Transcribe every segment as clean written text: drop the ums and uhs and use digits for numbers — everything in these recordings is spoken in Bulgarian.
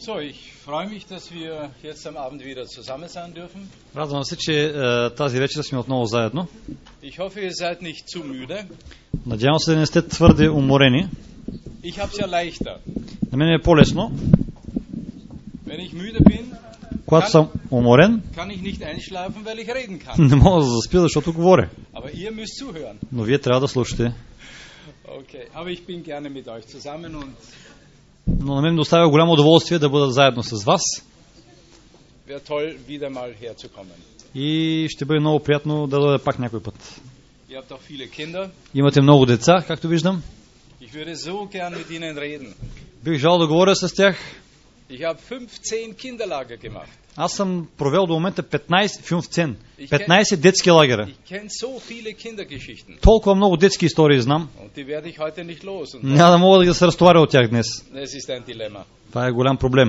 So, ich freue mich, dass wir jetzt am Abend wieder zusammen sein dürfen. Радвам се, че тази вечер сме отново заедно. Ich hoffe, ihr seid nicht zu müde. Надявам се да не сте твърде уморени. Ich habe es ja leichter. На мен е по-лесно. Wenn ich müde bin, Когато съм уморен, kann ich nicht einschlafen, weil ich reden kann. не мога да заспя, защото говоря. Aber ihr müsst zuhören. Но вие трябва да слушате. Okay, aber ich bin gerne mit euch zusammen und Но на мен доставя голямо удоволствие да бъда заедно с вас. wäre toll, wieder mal herzukommen. И ще бъде много приятно да дойда пак някой път. Ihr habt auch viele Kinder. Имате много деца, както виждам. Ich würde so gern mit ihnen reden. Бих желал да говоря с тях. Ich habe 15 Kinderlager gemacht. Аз съм провел до момента 15 детски лагера. Ich kenne so viele Kindergeschichten. Толкова много детски истории знам. Und die werde ich heute nicht los. Und Няма да мога да се разтоваря от тях днес. das ist ein Dilemma. Това е голям проблем.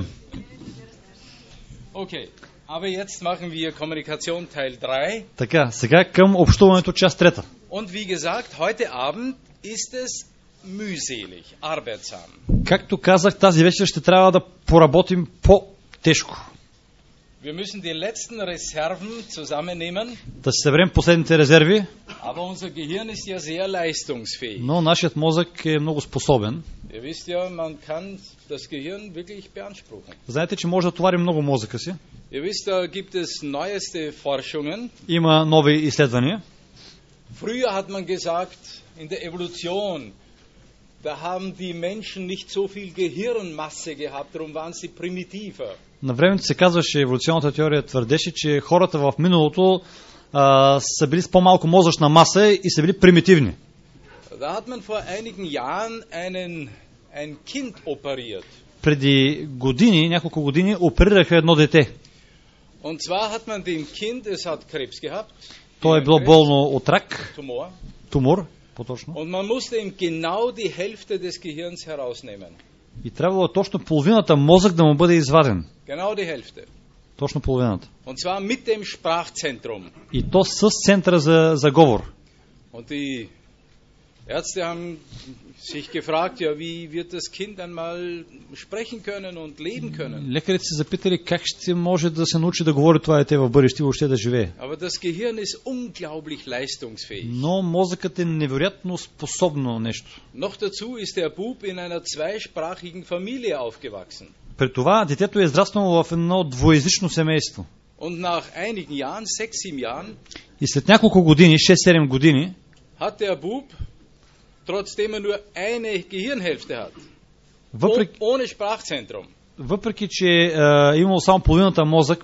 Okay, aber jetzt machen wir Kommunikation Teil 3. Така, сега към общуването част трета. Und wie gesagt, heute Abend ist es mühselig, arbeitsam. Както казах, тази вечер ще трябва да поработим по-тежко. Wir müssen die letzten Reserven zusammennehmen, Да се съберем последните резерви, aber unser Gehirn ist ja sehr leistungsfähig. но нашият мозък е много способен. Ihr wisst ja, man kann das Gehirn wirklich beanspruchen. Знаете, че може да товари много мозъка си. Ihr wisst, da gibt es neueste Forschungen. Има нови изследвания. Früher hat man gesagt, in der Evolution, da haben die Menschen nicht so viel Gehirnmasse gehabt, darum waren sie primitiver. На времето се казваше, еволюционната теория твърдеше, че хората в миналото са били с по-малко мозъчна маса и са били примитивни. Da hat man vor einigen Jahren ein Kind operiert. Преди години, няколко години, оперираха едно дете. Und zwar hat man dem Kind, es hat Krebs gehabt. То е било болно от рак, Tumor. тумор, по-точно. Und man musste ihm genau die Hälfte des Gehirns herausnehmen. И трябвало точно половината мозък да му бъде изваден. Genau die Hälfte. Точно половината. Und zwar mit dem Sprachzentrum. И то с центъра за говор. Und die Ärzte haben sich gefragt, ja, wie wird das Kind einmal sprechen können und leben können? Лекарите се запитали как ще може да се научи да говори това дете в бъдеще и въобще да живее. Aber das Gehirn ist unglaublich leistungsfähig. Но мозъкът е невероятно способно нещо. Noch dazu ist der Bub in einer zweisprachigen Familie aufgewachsen. При това детето е израснало в едно двоезично семейство. Und nach einigen Jahren, 6-7 Jahren, И след няколко години, 6-7 години, hat der Bub, trotzdem er nur eine Gehirnhälfte hat, ohne Sprachzentrum. Въпреки че е имало само половината мозък,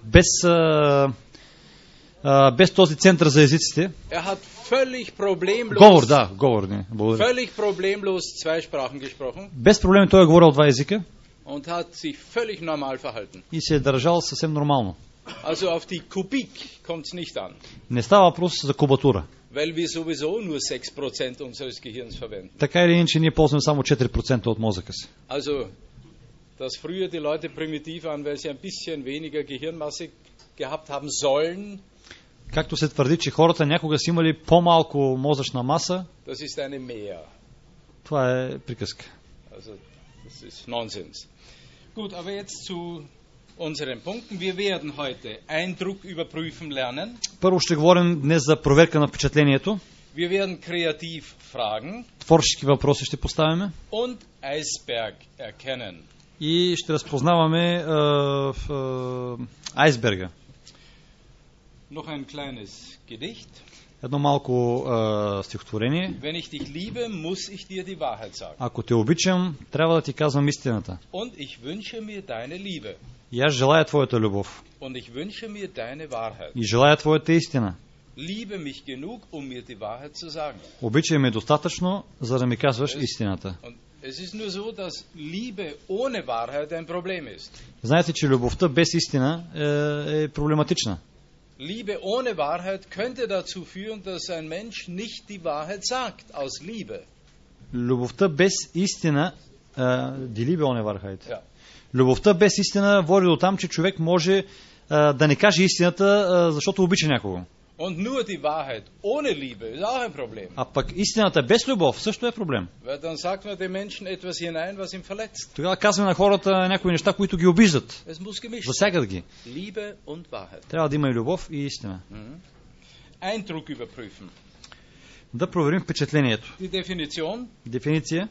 без този център за езиците, Er hat völlig problemlos, говор, не, благодаря. völlig problemlos zwei Sprachen gesprochen Без проблеми той е говорил два езика und hat sich völlig normal verhalten. и се е държал съвсем нормално. Also auf die Kubik kommt es nicht an, Не става въпрос за кубатура. weil wir sowieso nur 6% unseres Gehirns verwenden. Така или иначе ние ползваме само 4% от мозъка си. Also, dass früher die Leute primitiv waren, weil sie ein bisschen weniger Gehirnmasse gehabt haben sollen, Както се твърди, че хората някога са имали по-малко мозъчна маса, das ist eine Mehr. това е приказка. Also, das ist Nonsens. Gut, aber jetzt zu unseren Punkten. Wir werden heute Eindruck überprüfen lernen. Първо ще говорим днес за проверка на впечатлението. Wir werden kreativ fragen Творчески въпроси ще поставяме. und Eisberg erkennen. И ще разпознаваме айсберга. Noch ein kleines Gedicht. Едно малко стихотворение. Wenn ich dich liebe, muss ich dir die Wahrheit sagen. Ако те обичам, трябва да ти казвам истината. Und ich wünsche mir deine Liebe. И аз желая твоята любов. Und ich wünsche mir deine Wahrheit. И желая твоята истина. Liebe mich genug, um mir die Wahrheit zu sagen. Обичай ме достатъчно, за да ми казваш истината. Und es ist nur so, dass Liebe ohne Wahrheit ein Problem ist. Знаете, че любовта без истина е проблематична. Liebe ohne Wahrheit könnte dazu führen, dass ein Mensch nicht die Wahrheit sagt, aus Liebe. Любовта без истина, die Liebe ohne Wahrheit. Ja. Любовта без истина води до там, че човек може да не каже истината, защото обича някого. Und nur die Wahrheit ohne Liebe ist auch ein Problem. А пък истината без любов също е проблем. Weil dann sagt man den Menschen etwas hinein, was ihn verletzt. Тогава казваме на хората някои неща, които ги обиждат. Es muss gemischt sein. Засягат ги. Liebe und Wahrheit. Трябва да има и любов, и истина. Eindruck überprüfen. Да проверим впечатлението. Die Definition. Дефиниция.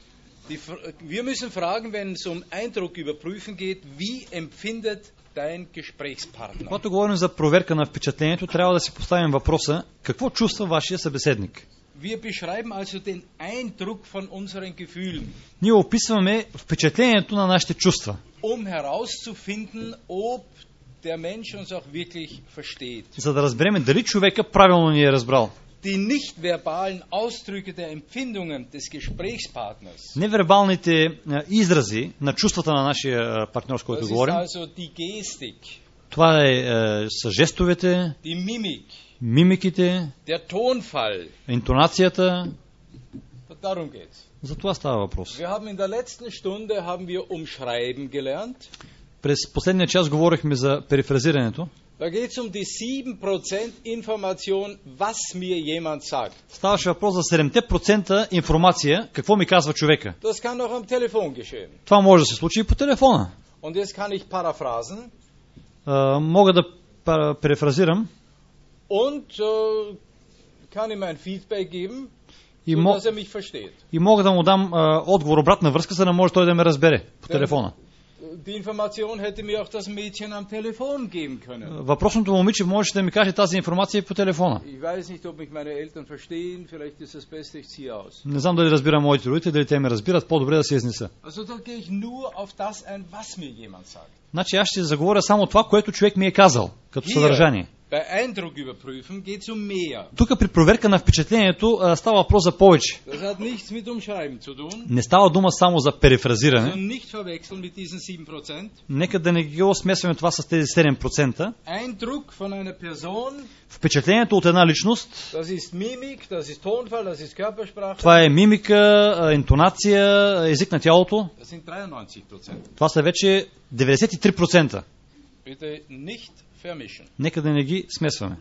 Wir müssen fragen, wenn es um Eindruck überprüfen geht, wie empfindet dein Gesprächspartner? Когато говорим за проверка на впечатлението, трябва да си поставим въпроса: какво чувства вашия събеседник? Wir beschreiben also den Eindruck von unseren Gefühlen. Ние описваме впечатлението на нашите чувства, Herauszufinden, ob der Mensch uns auch wirklich versteht. за да разберем дали човека правилно ни е разбрал. Die nicht-verbalen Ausdrücke der Empfindungen des Gesprächspartners. Невербалните изрази на чувствата на нашия партньор, с който Das ist говорим, also die Gestik, това са жестовете, die Mimik, мимиките, der Tonfall. интонацията. Darum geht's. За това става въпрос. Wir haben in der letzten Stunde umschreiben gelernt. През последния час говорихме за перифразирането. Da geht es um die 7% Information, was mir jemand sagt. Ставаше въпрос за 7% информация, какво ми казва човека. Das kann auch am Telefon geschehen. Това може да се случи и по телефона. Und jetzt kann ich paraphrasen. Мога да перифразирам Und kann ihm ein Feedback geben, и, sodass mich versteht. И мога да му дам отговор, обратна връзка, за да може той да ме разбере по телефона. Die Information hätte mir auch das Mädchen am Telefon geben können. Въпросното момиче можеше да ми каже тази информация по телефона. Ich weiß nicht, ob mich meine Eltern verstehen, vielleicht ist das Beste, ich ziehe aus. Не знам дали разбира моите родители, дали те ме разбират, по-добре да се изнеса. Also da gehe ich nur auf das ein, was mir jemand sagt. Значи аз ще заговоря само това, което човек ми е казал, като съдържание. Bei Eindruck überprüfen geht es um mehr. Тук при проверка на впечатлението става въпрос за повече. Das hat nichts mit Umschreiben zu tun. Не става дума само за перифразиране. Also nicht verwechseln mit diesen 7%. Нека да не ги смесваме това с тези 7%. Eindruck von einer Person. Впечатлението от една личност. Das ist Mimik, das ist Tonfall, das ist Körpersprache. Това е мимика, интонация, език на тялото. Das sind 93%. Това са вече 93%. Bitte nicht vermischen. Нека да не ги смесваме.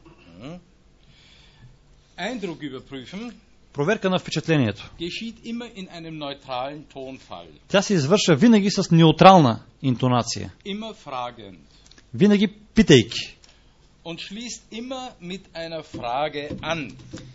Eindruck überprüfen. Проверка на впечатлението. Geschieht immer in einem neutralen Tonfall. Тя се извършва винаги с неутрална интонация. Immer fragend. Винаги питайки. Und schließt immer mit einer Frage an.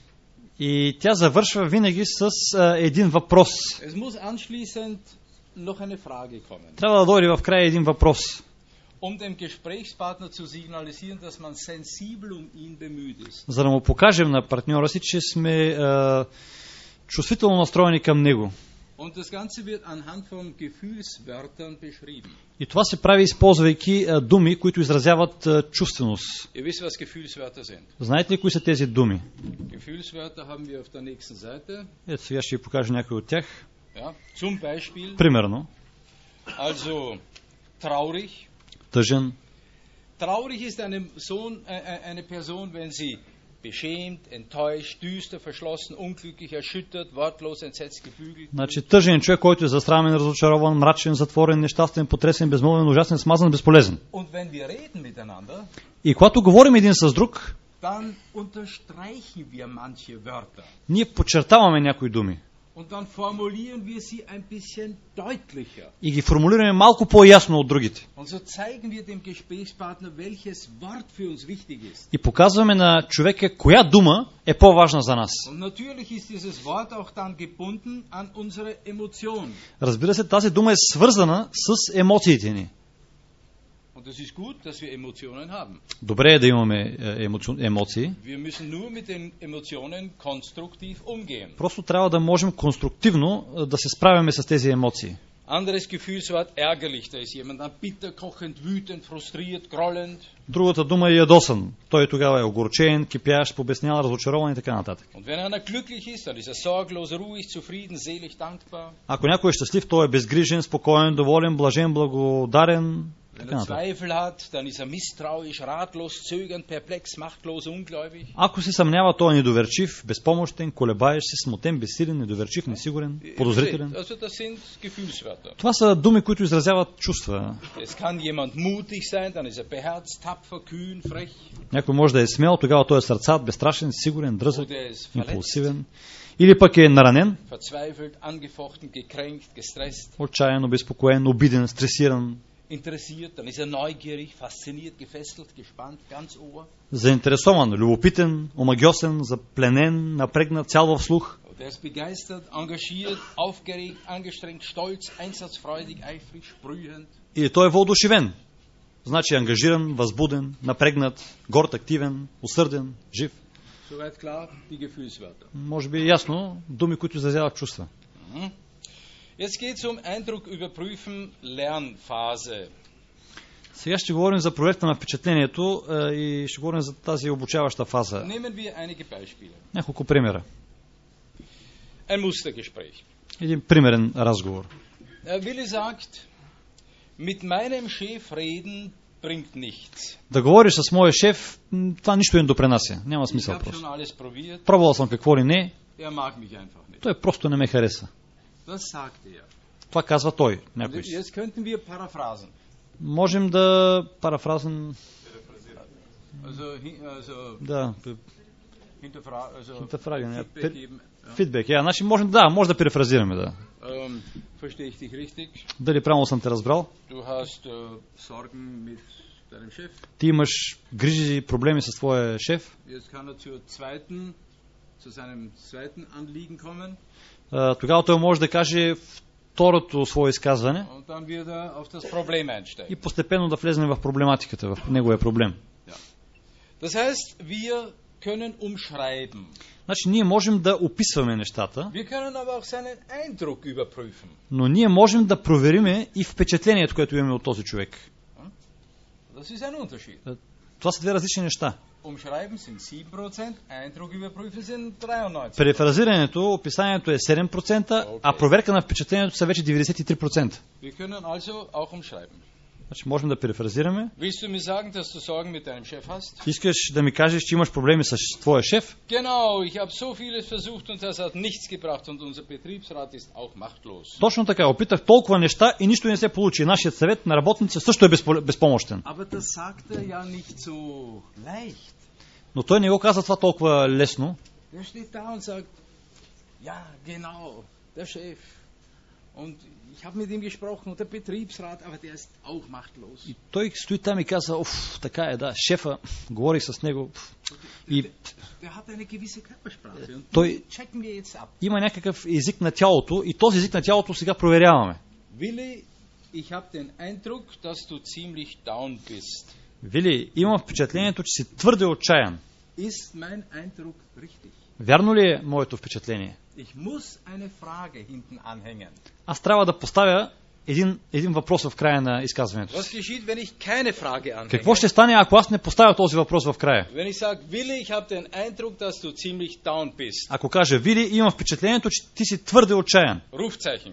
И тя завършва винаги с един въпрос. Es muss anschließend noch eine Frage kommen. Трябва да дойде в края един въпрос. Dem Gesprächspartner zu signalisieren, dass man sensibel ihn bemüht ist. За да му покажем на партньора си, че сме чувствително настроени към него. Und das Ganze wird anhand von Gefühlswörtern beschrieben. И това се прави, използвайки думи, които изразяват чувственост. Ihr wisst, was Gefühlswörter sind. Знаете ли кои са тези думи? Gefühlswörter haben wir auf der nächsten Seite. Ето сега ще ви покажа някои от тях. Ja, zum Beispiel. Примерно. Also traurig. Тъжен. Traurig ist eine Person, wenn sie beschämt, enttäuscht, düster, verschlossen, unglücklich, erschüttert, wortlos, entsetzt, gebügelt. Значи тъжен човек, който е засрамен, разочарован, мрачен, затворен, нещастен, потресен, безмолвен, ужасен, смазан, безполезен. Und wenn wir reden miteinander, и когато говорим един с друг, dann unterstreichen wir manche Wörter. Ние подчертаваме някои думи. Und dann formulieren wir sie ein bisschen deutlicher. И ги формулираме малко по-ясно от другите. Und so zeigen wir dem Gesprächspartner, welches Wort für uns wichtig ist. И показваме на човека коя дума е по-важна за нас. Und natürlich ist dieses Wort auch dann gebunden an unsere Emotion. Разбира се, тази дума е свързана с емоциите ни. Und es ist gut, dass wir Emotionen haben. Добре е да имаме емоции. Wir müssen nur mit den Emotionen konstruktiv umgehen. Просто трябва да можем конструктивно да се справяме с тези емоции. Anderes Gefühlswort ärgerlich, da ist jemand dann bitter, kochend, wütend, frustriert, grollend. Другата дума е ядосан. Той тогава е огорчен, кипящ, побеснял, разочарован и така нататък. Und wenn einer glücklich ist, dann ist er sorglos, ruhig, zufrieden, selig, dankbar. Ако някой е щастлив, той е безгрижен, спокоен, доволен, блажен, благодарен. Wenn Така er нататък. Zweifel hat, dann ist er misstrauisch, ratlos, zögernd, perplex, machtlos, ungläubig. Ако се съмнява, той е недоверчив, безпомощен, колебаещ се, смутен, безсилен, недоверчив, несигурен, подозрителен. Also das sind Gefühlswörter. Това са думи, които изразяват чувства. Es kann jemand mutig sein, dann ist er beherzt, tapfer, kühn, frech. Някой може да е смел, тогава той е сърцат, безстрашен, сигурен, дръзък, Oder er ist verletzt, импулсивен. Или пък е наранен, verzweifelt, angefochten, gekränkt, gestresst, отчаян, обезпокоен, обиден, стресиран, interessiert, dann ist er neugierig, fasziniert, gefesselt, gespannt, ganz Ohr. заинтересован, любопитен, омагьосен, запленен, напрегнат, цял в слух. Der ist begeistert, engagiert, aufgeregt, angestrengt, stolz, einsatzfreudig, eifrig, sprühend. Или той е въодушевен. Значи ангажиран, възбуден, напрегнат, горд, активен, усърден, жив. Soweit klar, die Gefühlswörter. Може би е ясно, думи, които изразяват чувства. Jetzt geht es um Eindruck überprüfen, Lernphase. Сега ще говорим за проверка на впечатлението и ще говорим за тази обучаваща фаза. Nehmen wir einige Beispiele. Няколко примера. Ein Mustergespräch. Един примерен разговор. Willi sagt, mit meinem Chef reden bringt nichts. Да говориш с моя шеф, това нищо не допренася. Няма Ich смисъл habe просто. schon alles probiert, Пробвал съм какво ли не, er mag mich einfach nicht. той просто не ме хареса. Das sagt er. Това казва той. Und Някой. jetzt könnten wir paraphrasen. Можем да парафразен, Also да, hinterfragen, Feedback geben. Ja. фидбек. Значи може да перефразираме, да. Verstehe ich dich richtig? Дали правилно съм те разбрал? Du hast Sorgen mit deinem Chef. Ти имаш грижи и проблеми с твоя шеф. Jetzt kann er zu seinem zweiten Anliegen kommen. Тогава той може да каже второто свое изказване Und dann wird er auf das Problem einsteigen. и постепенно да влезем в проблематиката, в неговия проблем. Das heißt, wir können umschreiben. Значи ние можем да описваме нещата, Wir können aber auch seinen Eindruck überprüfen. но ние можем да провериме и впечатлението, което имаме от този човек. Das ist ein Unterschied. Това са две различни неща. Umschreiben sind 7%, Eindruck überprüfen sind 93%. Перефразирането, описанието е 7%, а проверка на впечатлението са вече 93%. Wir können also auch umschreiben. Значи можем да перефразираме. Willst du mir sagen, dass du Sorgen mit deinem Chef hast? Искаш да ми кажеш, че имаш проблеми с твоя шеф? Genau, ich habe so vieles versucht und das hat nichts gebracht und unser Betriebsrat ist auch machtlos. Точно така, опитах толкова неща и нищо не се получи. Нашият съвет на работница също е безпомощен. Aber das sagt er ja nicht so leicht. Но той не го каза това толкова лесно. Der steht da und sagt, ja, genau, der Chef. Und ich habe mit ihm gesprochen und der Betriebsrat, aber der ist auch machtlos. И той стои там и каза, така е, да, шефа, говорих с него. И Der hat eine gewisse Körpersprache und Той die checken wir jetzt ab. има някакъв език на тялото и този език на тялото сега проверяваме. Willi, ich habe den Eindruck, dass du ziemlich down bist. Вили, имам впечатлението, че си твърде отчаян. Ist mein Eindruck richtig? Вярно ли е моето впечатление? Ich muss eine Frage hinten anhängen. Аз трябва да поставя един въпрос в края на изказването Was си. geschieht, wenn ich keine Frage anhänge? Какво ще стане, ако аз не поставя този въпрос в края? Wenn ich sage, Willi, ich habe den Eindruck, dass du ziemlich down bist. Ако кажа, Вили, имам впечатлението, че ти си твърде отчаян. Rufzeichen.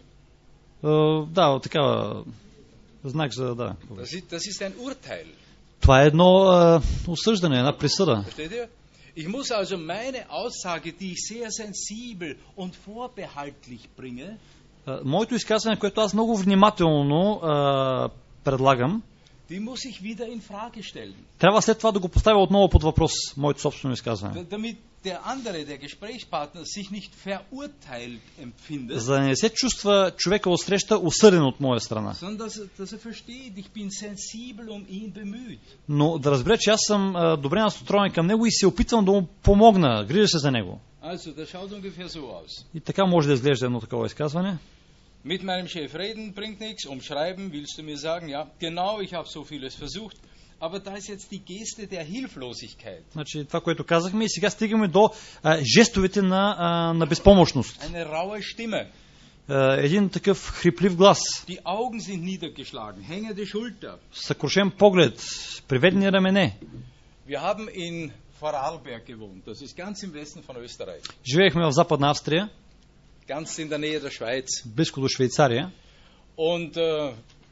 Да, такава знак за да. Das ist ein Urteil. Това е едно осъждане, една присъда. Versteht ihr? Ich muss also meine Aussage, die ich sehr sensibel und vorbehaltlich bringe, Моето изказване, което аз много внимателно предлагам, die muss ich wieder in Frage stellen. трябва след това да го поставя отново под въпрос, моето собствено изказване. Damit der andere, der Gesprächspartner, sich nicht verurteilt empfindet, За да не се чувства човека отсреща осъден от моя страна. sondern dass versteht, ich bin sensibel ihn bemüht. Но да разбере, че аз съм добре настроен към него и се опитвам да му помогна, грижа се за него. Also, das schaut ungefähr so aus. И така може да изглежда едно такова изказване. Mit meinem Chef reden bringt nichts, umschreiben willst du mir sagen, ja, genau, ich habe so vieles versucht, aber da ist jetzt die Geste der Hilflosigkeit. Значи това, което казахме, и сега стигаме до жестовете на безпомощност. Eine raue Stimme. Един такъв хриплив глас, Die Augen sind niedergeschlagen, hängende Schulter. съкрушен поглед, приведени рамене. Wir haben in Vorarlberg gewohnt, das ist ganz im Westen von Österreich, Живеехме в Западна Австрия, ganz in der Nähe der Schweiz. близко до Швейцария. Und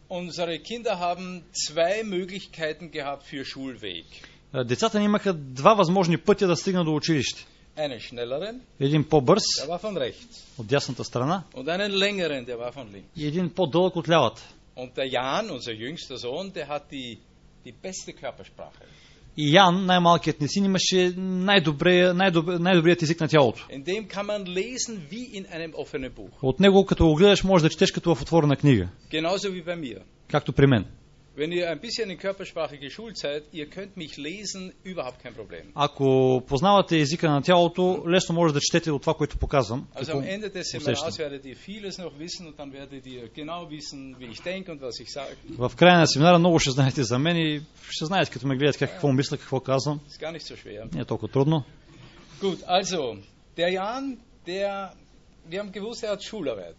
Unsere Kinder haben zwei Möglichkeiten gehabt für Schulweg. Децата ни имаха два възможни пътя да стигнат до училище. Einen schnelleren, Един по-бърз der war von rechts. от дясната страна Und einen längeren, der war von links. и един по-дълъг от лявата. Und der Jan, unser jüngster Sohn, der hat die beste Körpersprache. И Ян, най-малкият ни син, имаше най-добрият език на тялото. In dem kann man lesen wie in einem offenen Buch. От него, като го гледаш, можеш да четеш като в отворена книга. Genauso wie bei mir. Както при мен. Wenn ihr ein bisschen in Körpersprache geschult seid, ihr könnt mich lesen, überhaupt kein Problem. Ако познавате езика на тялото, лесно може да четете от това, което показвам. Also am Ende des Seminars werdet ihr vieles noch wissen und dann werdet ihr genau wissen, wie ich denke und was ich sage. В края на семинара много ще знаете за мен и ще знаете, като ме гледате, какво мисля, какво казвам. Ist gar nicht so schwer. Не е толкова трудно. Gut, also, der Jan, wir haben gewusst, hat Schularbeit.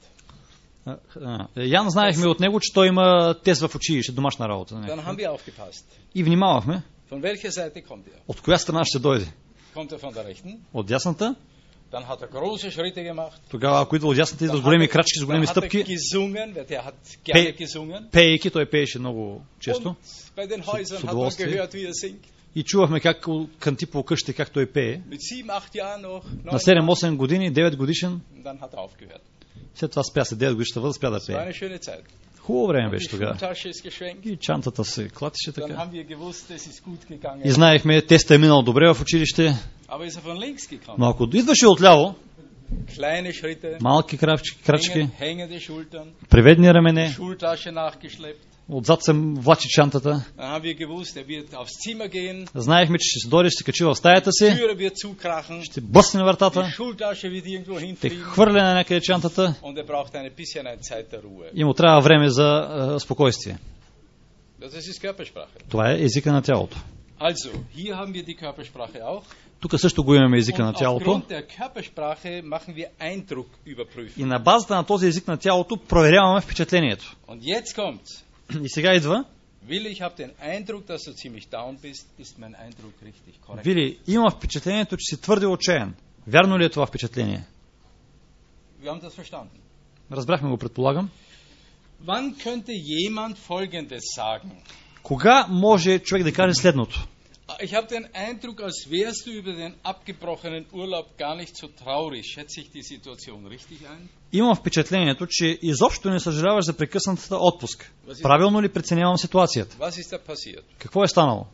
Ян знаехме от него, че той има тест в училище, домашна работа. Dann haben wir aufgepasst. И внимавахме. Von welcher Seite kommt er? От коя страна ще дойде? Kommt er von der rechten? От дясната. Dann hat er große Schritte gemacht. Тогава, ако идва от дясната, идва с големи крачки, с големи стъпки. Gesungen, der hat gerne gesungen. Пеейки, той пееше много често. Und bei den Häusern hat man gehört, wie er singt. И чувахме как кънти по къщи, как той пее. Mit 7-8 Jahren noch. На 7-8 години, 9 годишен. Dann hat er aufgehört. След това спя се 9 годишната възраст, спя да Das war пее. eine schöne Zeit. Хубаво време беше тогава. Die Schultasche ist geschwenkt. И чантата се клатише Dann така. haben wir gewusst, es ist gut gegangen. И знаехме, теста е минал добре в училище. Aber ist er von links gekommen? Но ако идваше отляво, Kleine Schritte, малки крачки, hängende Schultern, преведни рамене, Schultasche nachgeschleppt. отзад се влачи чантата. Dann haben wir gewusst, er wird aufs Zimmer gehen, Знаехме, че ще се дойде, ще се качи в стаята си, die Türe wird zukrachen, ще бъсне вратата, die Schultasche wird irgendwo ще hinfliegen хвърля на някъде чантата und er braucht ein bisschen eine Zeit der Ruhe. и му трябва време за спокойствие. Das ist Körpersprache. Това е езика на тялото. Also, hier haben wir die Körpersprache auch. Тук също го имаме езика на Und тялото. aufgrund der Körpersprache machen wir Eindruck überprüfen. И на базата на този език на тялото проверяваме впечатлението. Und jetzt kommt's. И сега идва. Willi, ich habe den Eindruck, dass du ziemlich down bist. Ist mein Eindruck richtig korrekt? Вили, имам впечатлението, че си твърде отчаян. Вярно ли е това впечатление? Wir haben das verstanden. Разбрахме го, предполагам. Wann könnte jemand Folgendes sagen? Кога може човек да каже следното? Ich habe den Eindruck, als wärst du über den abgebrochenen Urlaub gar nicht so traurig. Schätze ich die Situation richtig ein? Имам впечатлението, че изобщо не съжаляваш за прекъснатата отпуск. Правилно ли преценявам ситуацията? Was ist da passiert? Какво е станало?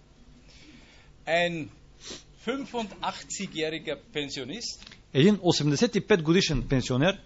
Ein 85-jähriger Pensionist Един 85 годишен пенсионер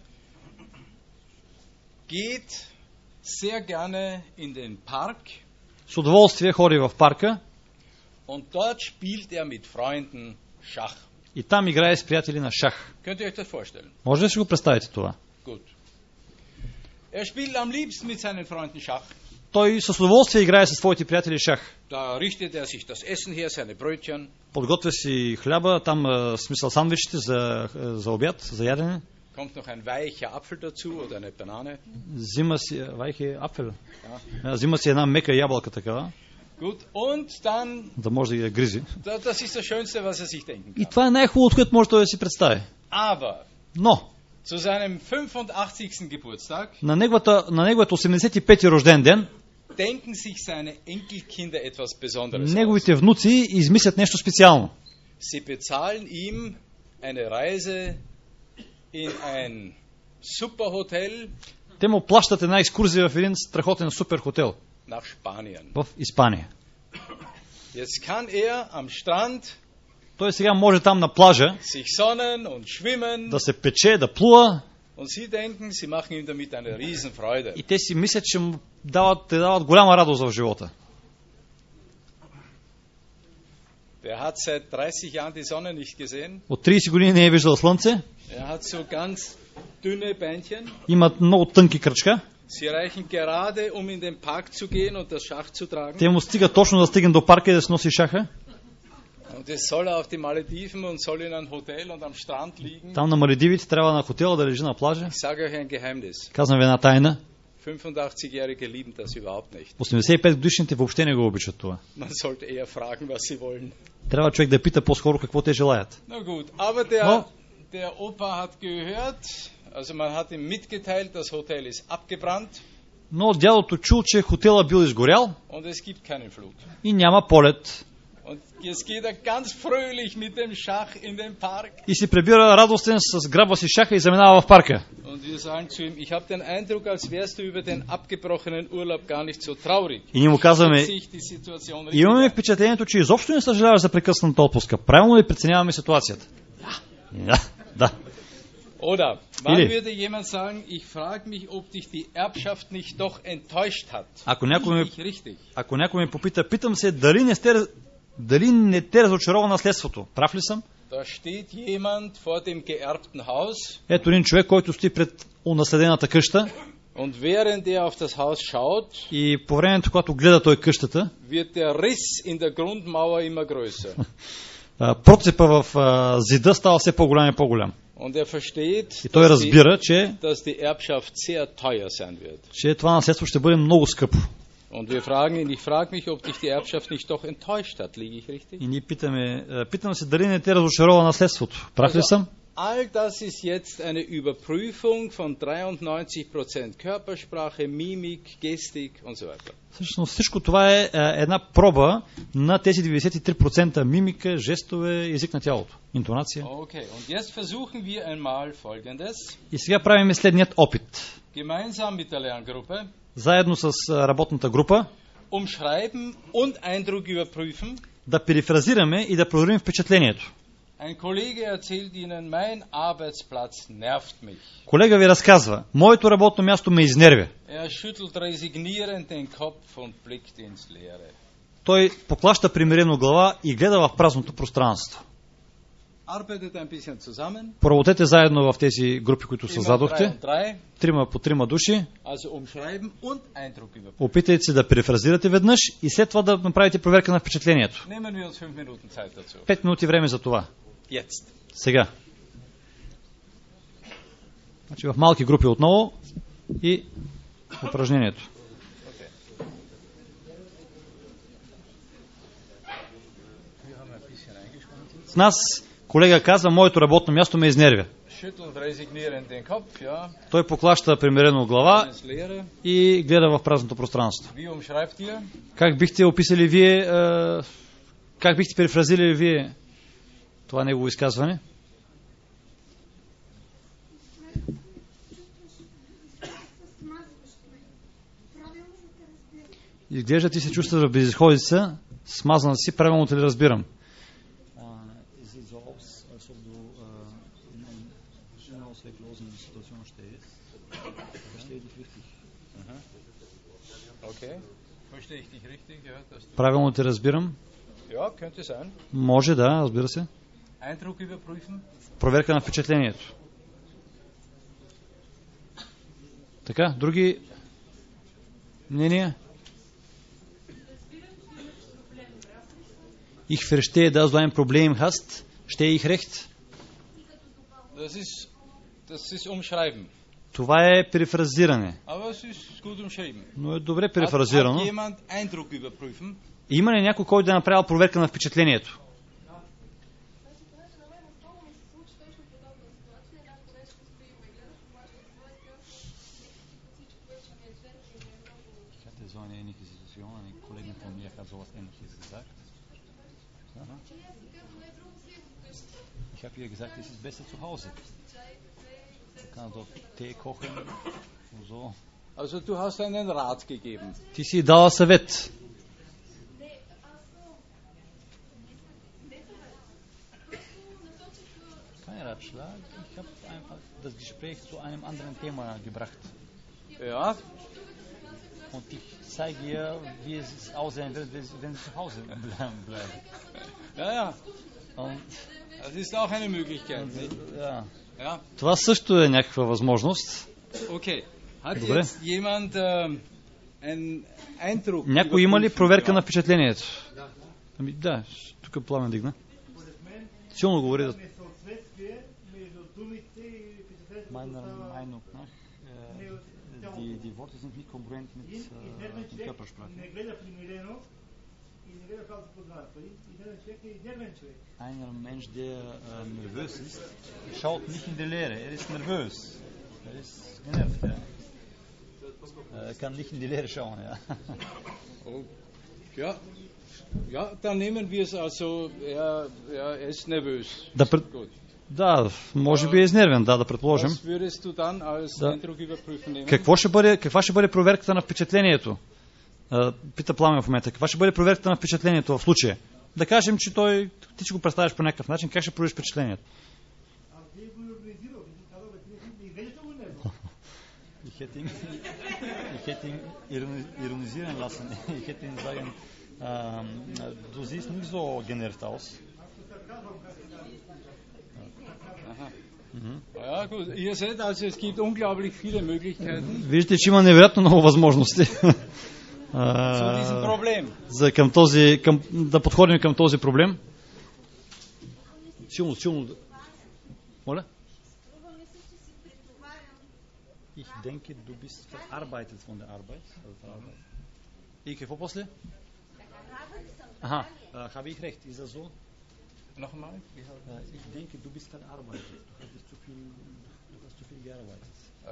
geht sehr gerne in den Park с удоволствие ходи в парка und dort spielt er mit Freunden Schach. и там играе с приятели на шах. Könnt ihr euch das vorstellen? Може да си го представите това? Gut. Er spielt am liebsten mit seinen Freunden Schach. Той с удоволствие играе със своите приятели шах. Da richtet er sich das Essen her, seine Brötchen. Подготвя си хляба, там смисъл сандвичите за обяд, за ядене. Kommt noch ein weicher Apfel dazu oder eine Banane. Взима си апфел. Взима си една мека ябълка такава, Gut, und dann, да може да ги гризи. das ist das Schönste, was er sich denken И kann. това е най-хубавото, което може той да си представи. Aber Но zu seinem 85. Geburtstag на неговата 85-ти рожден ден, denken sich seine Enkelkinder etwas Besonderes aus. неговите внуци измислят нещо специално. Sie bezahlen ihm eine Reise in ein Superhotel Те му плащат една екскурзия в един страхотен супер хотел nach Spanien. в Испания. Jetzt kann er am Strand Той сега може там на плажа sich sonnen und schwimmen да се пече, да плува und sie denken, sie machen ihm damit eine Riesenfreude. и те си мислят, че му дават голяма радост в живота. Der hat seit 30 Jahren die Sonne nicht gesehen. От 30 години не е виждал слънце, Er hat so ganz dünne Beinchen. имат много тънки кръчка. Sie reichen gerade, um in den Park zu gehen und das Schach zu tragen. Те му стига точно да стигне до парка и да се носи шаха. Und es soll auf die Malediven und soll in ein Hotel und am Strand liegen. Там на Маледивите трябва на хотела да лежи на плажа. Ich sage euch ein Geheimnis. Казвам ви една тайна. 85-Jährige lieben das überhaupt nicht. 85 годишните въобще не го обичат това. Man sollte eher fragen, was sie wollen. Трябва човек да пита по-скоро какво те желаят. Na gut, aber der Opa hat gehört, also man hat ihm mitgeteilt, das Hotel ist abgebrannt. Но дядото чул, че хотела бил изгорял und es gibt keinen Flug. и няма полет. Und jetzt geht ganz fröhlich mit dem Schach in den Park. И се прибира радостен с граба си шаха и заминава в парка. Und wir sagen zu ihm, ich habe den Eindruck, als wärst du über den abgebrochenen Urlaub gar nicht so traurig. И ние му казваме, Sich die Situation richtig имаме an. впечатлението, че изобщо не съжаляваш за прекъсната отпуска. Правилно ли преценяваме ситуацията? Да. Oder wann Или? würde jemand sagen, ich frage mich, ob dich die Erbschaft nicht doch enttäuscht hat? Ако някой Ich richtig. Ако някой ме попита, питам се дали не те разочарова наследството. Прав ли съм? Da steht jemand vor dem geerbten Haus Ето един човек, който стои пред унаследената къща und während er auf das Haus schaut, и по времето, когато гледа той къщата, wird der Riss in der Grundmauer immer größer. процепа в зида става все по-голям и по-голям. Und er versteht, И той разбира, че dass die Erbschaft sehr teuer sein wird. това наследство ще бъде много скъпо. Und wir fragen ihn, ich frage mich, ob dich die Erbschaft nicht doch enttäuscht hat. Liege ich richtig? И ние питам се дали не те разочарова наследството. Прав ли съм? All das ist jetzt eine Überprüfung von 93% Körpersprache, Mimik, Gestik und so weiter. Всъщност всичко това е една проба на тези 93% мимика, жестове, език на тялото, интонация. Okay, und jetzt versuchen wir einmal Folgendes. И сега правим следният опит. Gemeinsam mit der Lerngruppe Заедно с работната група umschreiben und Eindruck überprüfen. да перифразираме и да проверим впечатлението. Ein Kollege erzählt Ihnen, mein Arbeitsplatz nervt mich. Колега ви разказва, моето работно място ме изнервя. Schüttelt resignierend den Kopf und blickt ins Leere. Той поклаща примирено глава и гледа в празното пространство. Arbeitet ein bisschen zusammen. Поработете заедно в тези групи, които Immer създадохте. 3 und 3. Трима по трима души. Also umschreiben und Eindruck überprüfen. Опитайте се да перифразирате веднъж и след това да направите проверка на впечатлението. Nehmen wir uns 5 Minuten Zeit dazu. 5 минути време за това. Jetzt. Сега. Значи в малки групи отново и упражнението. С нас колега казва, моето работно място ме изнервя. Schüttelt resignierend den Kopf, ja. Той поклаща примирено глава Ins Leere. и гледа в празното пространство. Wie umschreibt ihr? Как бихте описали вие, как бихте перифразирали вие това негово изказване? Изглежда ти се чувстваш в безизходица, смазан си, правилно те ли разбирам? Okay. Verstehe ich dich richtig? Ja, dass du Правилно те разбирам? ja, könnte sein. Може да, разбира се. Eindruck überprüfen. Проверка на впечатлението. Така, други мнения? Ich verstehe, dass du ein Problem hast. Stehe ich recht? Das ist umschreiben. Това е перифразиране. Aber es ist gut umschrieben. Но е добре Hat перифразирано. jemand Eindruck überprüfen? Има ли някой, който да е направил проверка на впечатлението? Ich habe ihr gesagt, es ist besser zu Hause. Du kannst dort Tee kochen und so. Also du hast einen Rat gegeben. Ти си дала съвет. Kein Ratschlag. Ich habe einfach das Gespräch zu einem anderen Thema gebracht. Ja, Und ich zeige ihr, wie es aussehen wird, wenn sie zu Hause bleiben. ja. Und, Das ist auch eine Möglichkeit. Nicht? ja. Ja, Това също е някаква възможност. okay. Hat Добре. jetzt jemand einen Eindruck? Някой има ли überprüfen? проверка Ja. на впечатлението? Ами да, тук Пламен дигна. Силно говори за... Meiner Meinung nach, die Worte sind nicht kongruent mit Körpersprache. Einer Mensch, der nervös ist, schaut nicht in die Leere. Er ist nervös. Er ist genervt. Ja. Kann nicht in die Lehre schauen, ja. Ja, ja, dann nehmen wir es also, er ist nervös. Gut. Да, може би е изнервен, да предположим. Was würdest du dann als Eindruck überprüfen nehmen? Каква ще бъде проверката на впечатлението? Пита Пламен в момента. Каква ще бъде проверката на впечатлението в случая? Да кажем, че ти ще го представиш по някакъв начин, как ще провериш впечатлението? Ich hätte ihn ironisieren lassen. Ich hätte ihn sagen, du siehst nicht so genervt aus. Ja, gut. Ihr seht also, es gibt unglaublich viele Möglichkeiten. Виждате, че има невероятно много възможности. Zu diesem Problem. Да подходим към този проблем. Силно. Моля? Ich denke, du bist verarbeitet von der Arbeit. И какво после? Aha, habe ich recht, ist das so? Noch einmal? Ich denke, du bist verarbeitet. Du hast zu viel gearbeitet.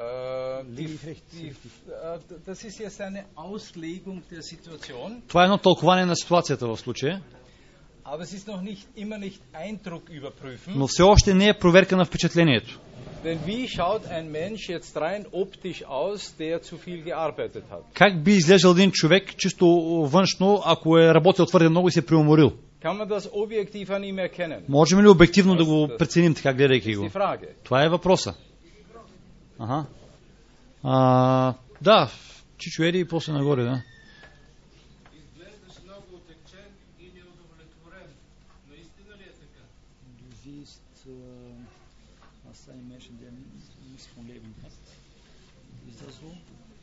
Das ist jetzt eine Auslegung der Situation. Това е едно тълкование на ситуацията в случая. Aber es ist noch immer nicht Eindruck überprüfen. Но все още не е проверка на впечатлението. Denn wie schaut ein Mensch jetzt rein optisch aus, der zu viel gearbeitet hat? Как би изглеждал един човек чисто външно, ако е работил твърде много и се преуморил? Kann man das objektiv an ihm erkennen? Можем ли обективно да го преценим така, гледайки го? Това е въпроса. Да, Чичо Ери и после нагоре, да. Изглеждаш много отекчен и неудовлетворен. Наистина ли е така? Du siehst, was ein Mensch, der nichts vom Leben hat. Ist das so?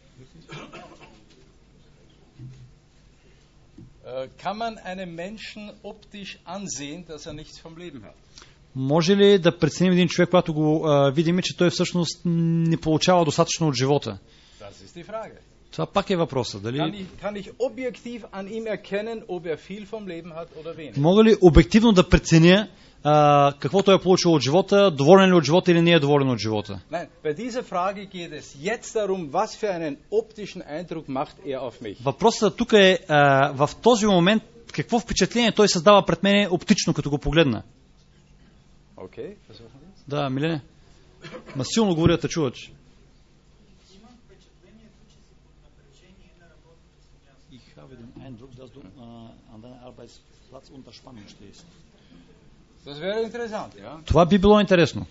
Kann man einem Menschen optisch ansehen, dass er nichts vom Leben hat? Може ли да преценим един човек, когато го видим, че той всъщност не получава достатъчно от живота? Das ist die Frage. Това пак е въпросът. Дали... Kann ich objektiv an ihm erkennen, ob er viel vom Leben hat oder wenig? Мога ли обективно да преценя какво той е получил от живота, доволен ли от живота или не е доволен от живота? Nein, bei dieser Frage geht es jetzt darum, was für einen optischen Eindruck macht er auf mich. Въпросът тук е в този момент какво впечатление той създава пред мен оптично, като го погледна. Okay, versuchen wir es. Да, Милене. Ма силно говоря, те чуват. Имам впечатлението, че си под напрежение на работното си място. Ich habe den Eindruck, dass du an deinem Arbeitsplatz unter Spannung stehst. Das wäre interessant, ja. Това би било интересно.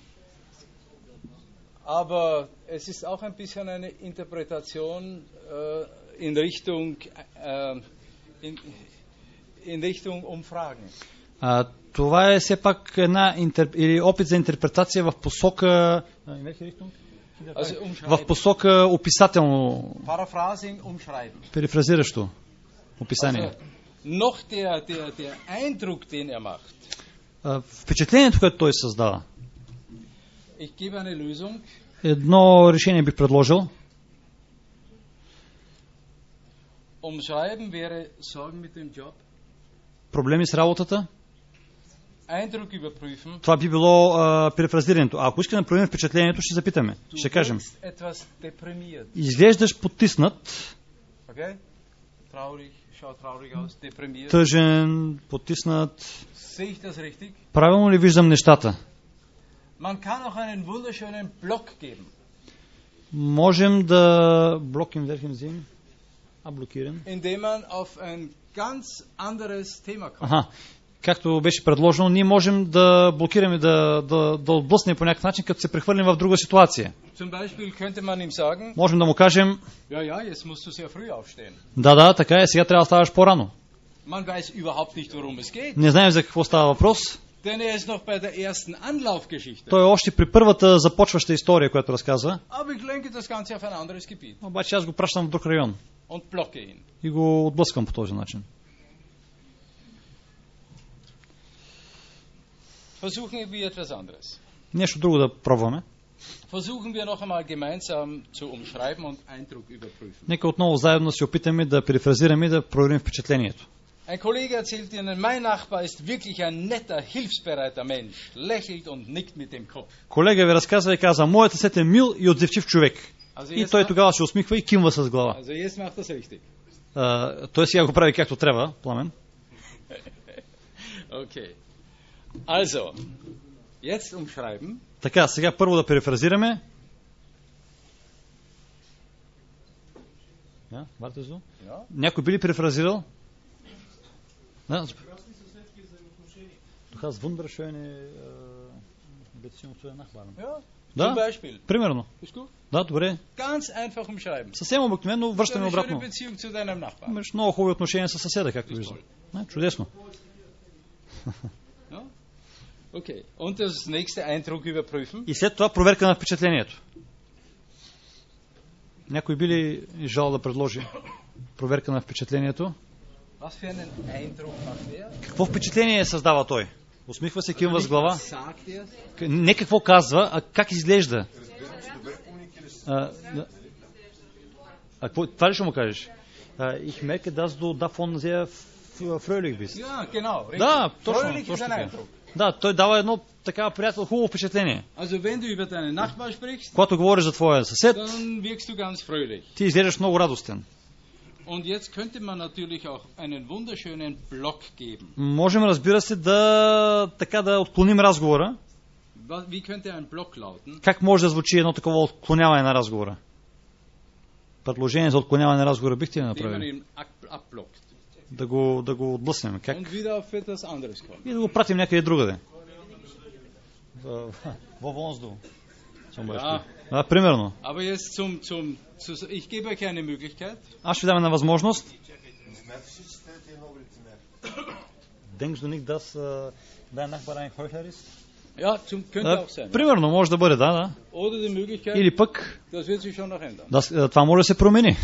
Aber es ist auch ein bisschen eine Interpretation in Richtung Umfragen. Това е все пак или опит за интерпретация в посока описателно, перифразиращо описание. Noch der Eindruck, den er macht. Впечатлението, което той създава. Ich gebe eine Lösung. Едно решение бих предложил. Umschreiben wäre Sorgen mit dem Job. Проблеми с работата. Eindruck überprüfen. Това би било перифразирането. Ако искаме да проверим впечатлението, ще запитаме. Ще кажем. Изглеждаш потиснат. Okay? Traurig, schaut traurig aus, deprimiert. Тъжен, потиснат. Sehe ich das richtig? Правилно ли виждам нещата? Man kann auch einen wunderschönen Block geben. Можем да блокирам. Indem man auf ein ganz anderes Thema kommt. Както беше предложено, ние можем да блокираме, да отблъснем по някакъв начин, като се прехвърлим в друга ситуация. Zum Beispiel könnte man ihm sagen, можем да му кажем, jetzt musst du sehr früh aufstehen. Да, така е, сега трябва да ставаш по-рано. Man weiß überhaupt nicht, worum es geht. Не знаем за какво става въпрос. Denn er ist noch bei der ersten Anlaufgeschichte. Той е още при първата започваща история, която разказва. Aber ich lenke das Ganze auf ein anderes Gebiet. Обаче аз го пращам в друг район. Und blocke ihn. И го отблъскам по този начин. Versuchen wir etwas anderes. Нещо друго да пробваме. Versuchen wir noch einmal gemeinsam zu umschreiben und Eindruck überprüfen. Нека отново заедно се опитаме да перифразираме и да проверим впечатлението. Ein Kollege erzählt Ihnen, mein Nachbar ist wirklich ein netter, hilfsbereiter Mensch, lächelt und nickt mit dem Kopf. Колега ви разказва и каза, моят съсед е мил и отзивчив човек. И той тогава се усмихва и кимва с глава. Also jetzt macht das richtig. Той сега го прави както трябва, Пламен. Okay. Also, jetzt umschreiben. Така, сега първо да перефразираме. Ja. Някой би ли перефразирал? Да. Du hast wunderschöne Beziehung zu den Nachbarn. Ja. Да, Zum Beispiel. примерно. Ist gut? Да, добре. Ganz einfach umschreiben. Съвсем обикновено връщаме Eine schöne обратно. Beziehung zu deinem Nachbarn. Имаш много хубави отношения с съседа, както виждам. Чудесно. Ja? Okay. Und das nächste Eindruck überprüfen. И след това проверка на впечатлението. Някой би ли жал да предложи проверка на впечатлението? Was für einen Eindruck macht er? Какво впечатление създава той? Усмихва се, кимва с глава. Was sagt er? Не какво казва, а как изглежда. Това ли ще му кажеш? Ich merke, dass du davon sehr fröhlich bist. Ja, genau. Richtig. Да, точно. Fröhlich ist ein Eindruck. Да, той дава едно така приятел, хубаво впечатление. Also wenn du über deinen Nachbar sprichst, Когато говориш за твоя съсед, dann wirkst du ganz fröhlich. ти изглеждаш много радостен. Und jetzt könnte man natürlich auch einen wunderschönen Block geben. Можем, разбира се, да отклоним разговора. Wie könnte ein Block lauten? Как може да звучи едно такова отклоняване на разговора? Предложение за отклоняване на разговора бихте ли Indem man направили? ihn abblockt. Да го отблъснем. Как? Und wieder auf etwas anderes kommen. И да го пратим някъде другаде. Във въздух. Да, примерно. Aber jetzt ich gebe euch eine Möglichkeit. Аз ще дам една възможност. Denkst du nicht, dass dein Nachbar ein Heuchler ist? Ja, könnte auch sein. Примерно, може да бъде, да. Oder die Möglichkeit, Или пък, das wird sich schon noch ändern. това може да се промени.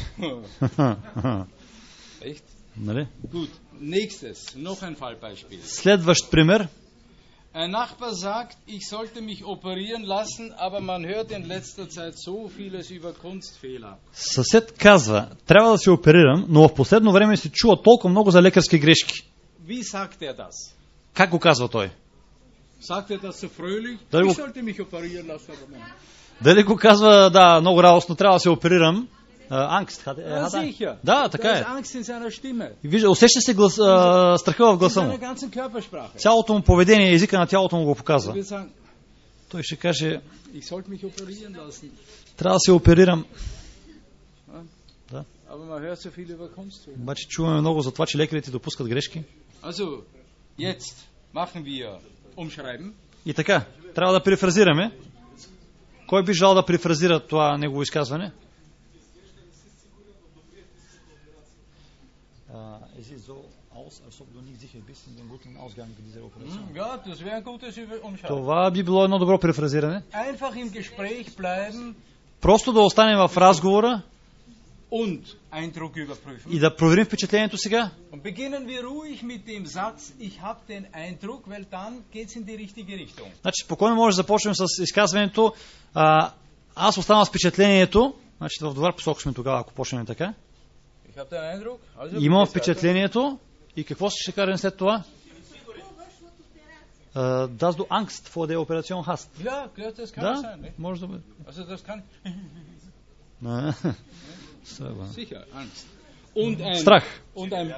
Echt? Нали? Gut. Nächstes, noch ein Fallbeispiel. Следващ пример. Ein Nachbar sagt, ich sollte mich operieren lassen, aber man hört in letzter Zeit so vieles über Kunstfehler. Съсед казва, трябва да се оперирам, но в последно време се чува толкова много за лекарски грешки. Wie sagt er das? Как го казва той? Sagt er das so fröhlich? Дали Ich го, sollte mich operieren lassen, aber man... дали го казва, да, много радостно, трябва да се оперирам. Ангст. Ja, sicher. Да, така Da е. ist Angst in seiner Stimme. Вижда, усеща се страха в гласа In му. seiner ganzen Körpersprache. Цялото му поведение, езика на тялото му го Er показва. wird sagen, Той ще каже, ich sollte mich operieren lassen. трябва да се оперирам. Aber man hört so viel über Kunstfehler. Обаче чуваме много за това, че лекарите допускат грешки. Also, jetzt machen wir umschreiben. И така, трябва да перефразираме. Кой би желал да перефразира това негово изказване? Ja, das wäre ein gutes Umschreiben. Това би било едно добро перефразиране. Einfach im Gespräch bleiben Просто да останем в разговора und Eindruck überprüfen. и да проверим впечатлението сега. Und beginnen wir ruhig mit dem Satz, ich habe den Eindruck, weil dann geht es in die richtige Richtung. Значи, спокойно може да започнем с изказването. Аз оставам с впечатлението. Значи, в добър посока сме тогава, ако почнем така. Ich habe den Eindruck. Also, Имам впечатлението. И какво ще кажем след това? Dass du Angst vor der Operation hast. Ja, klar, das kann Да, sein. Ne? може да бъде. Also das kann... Sicher, Angst. Und ein... Страх. Und ein...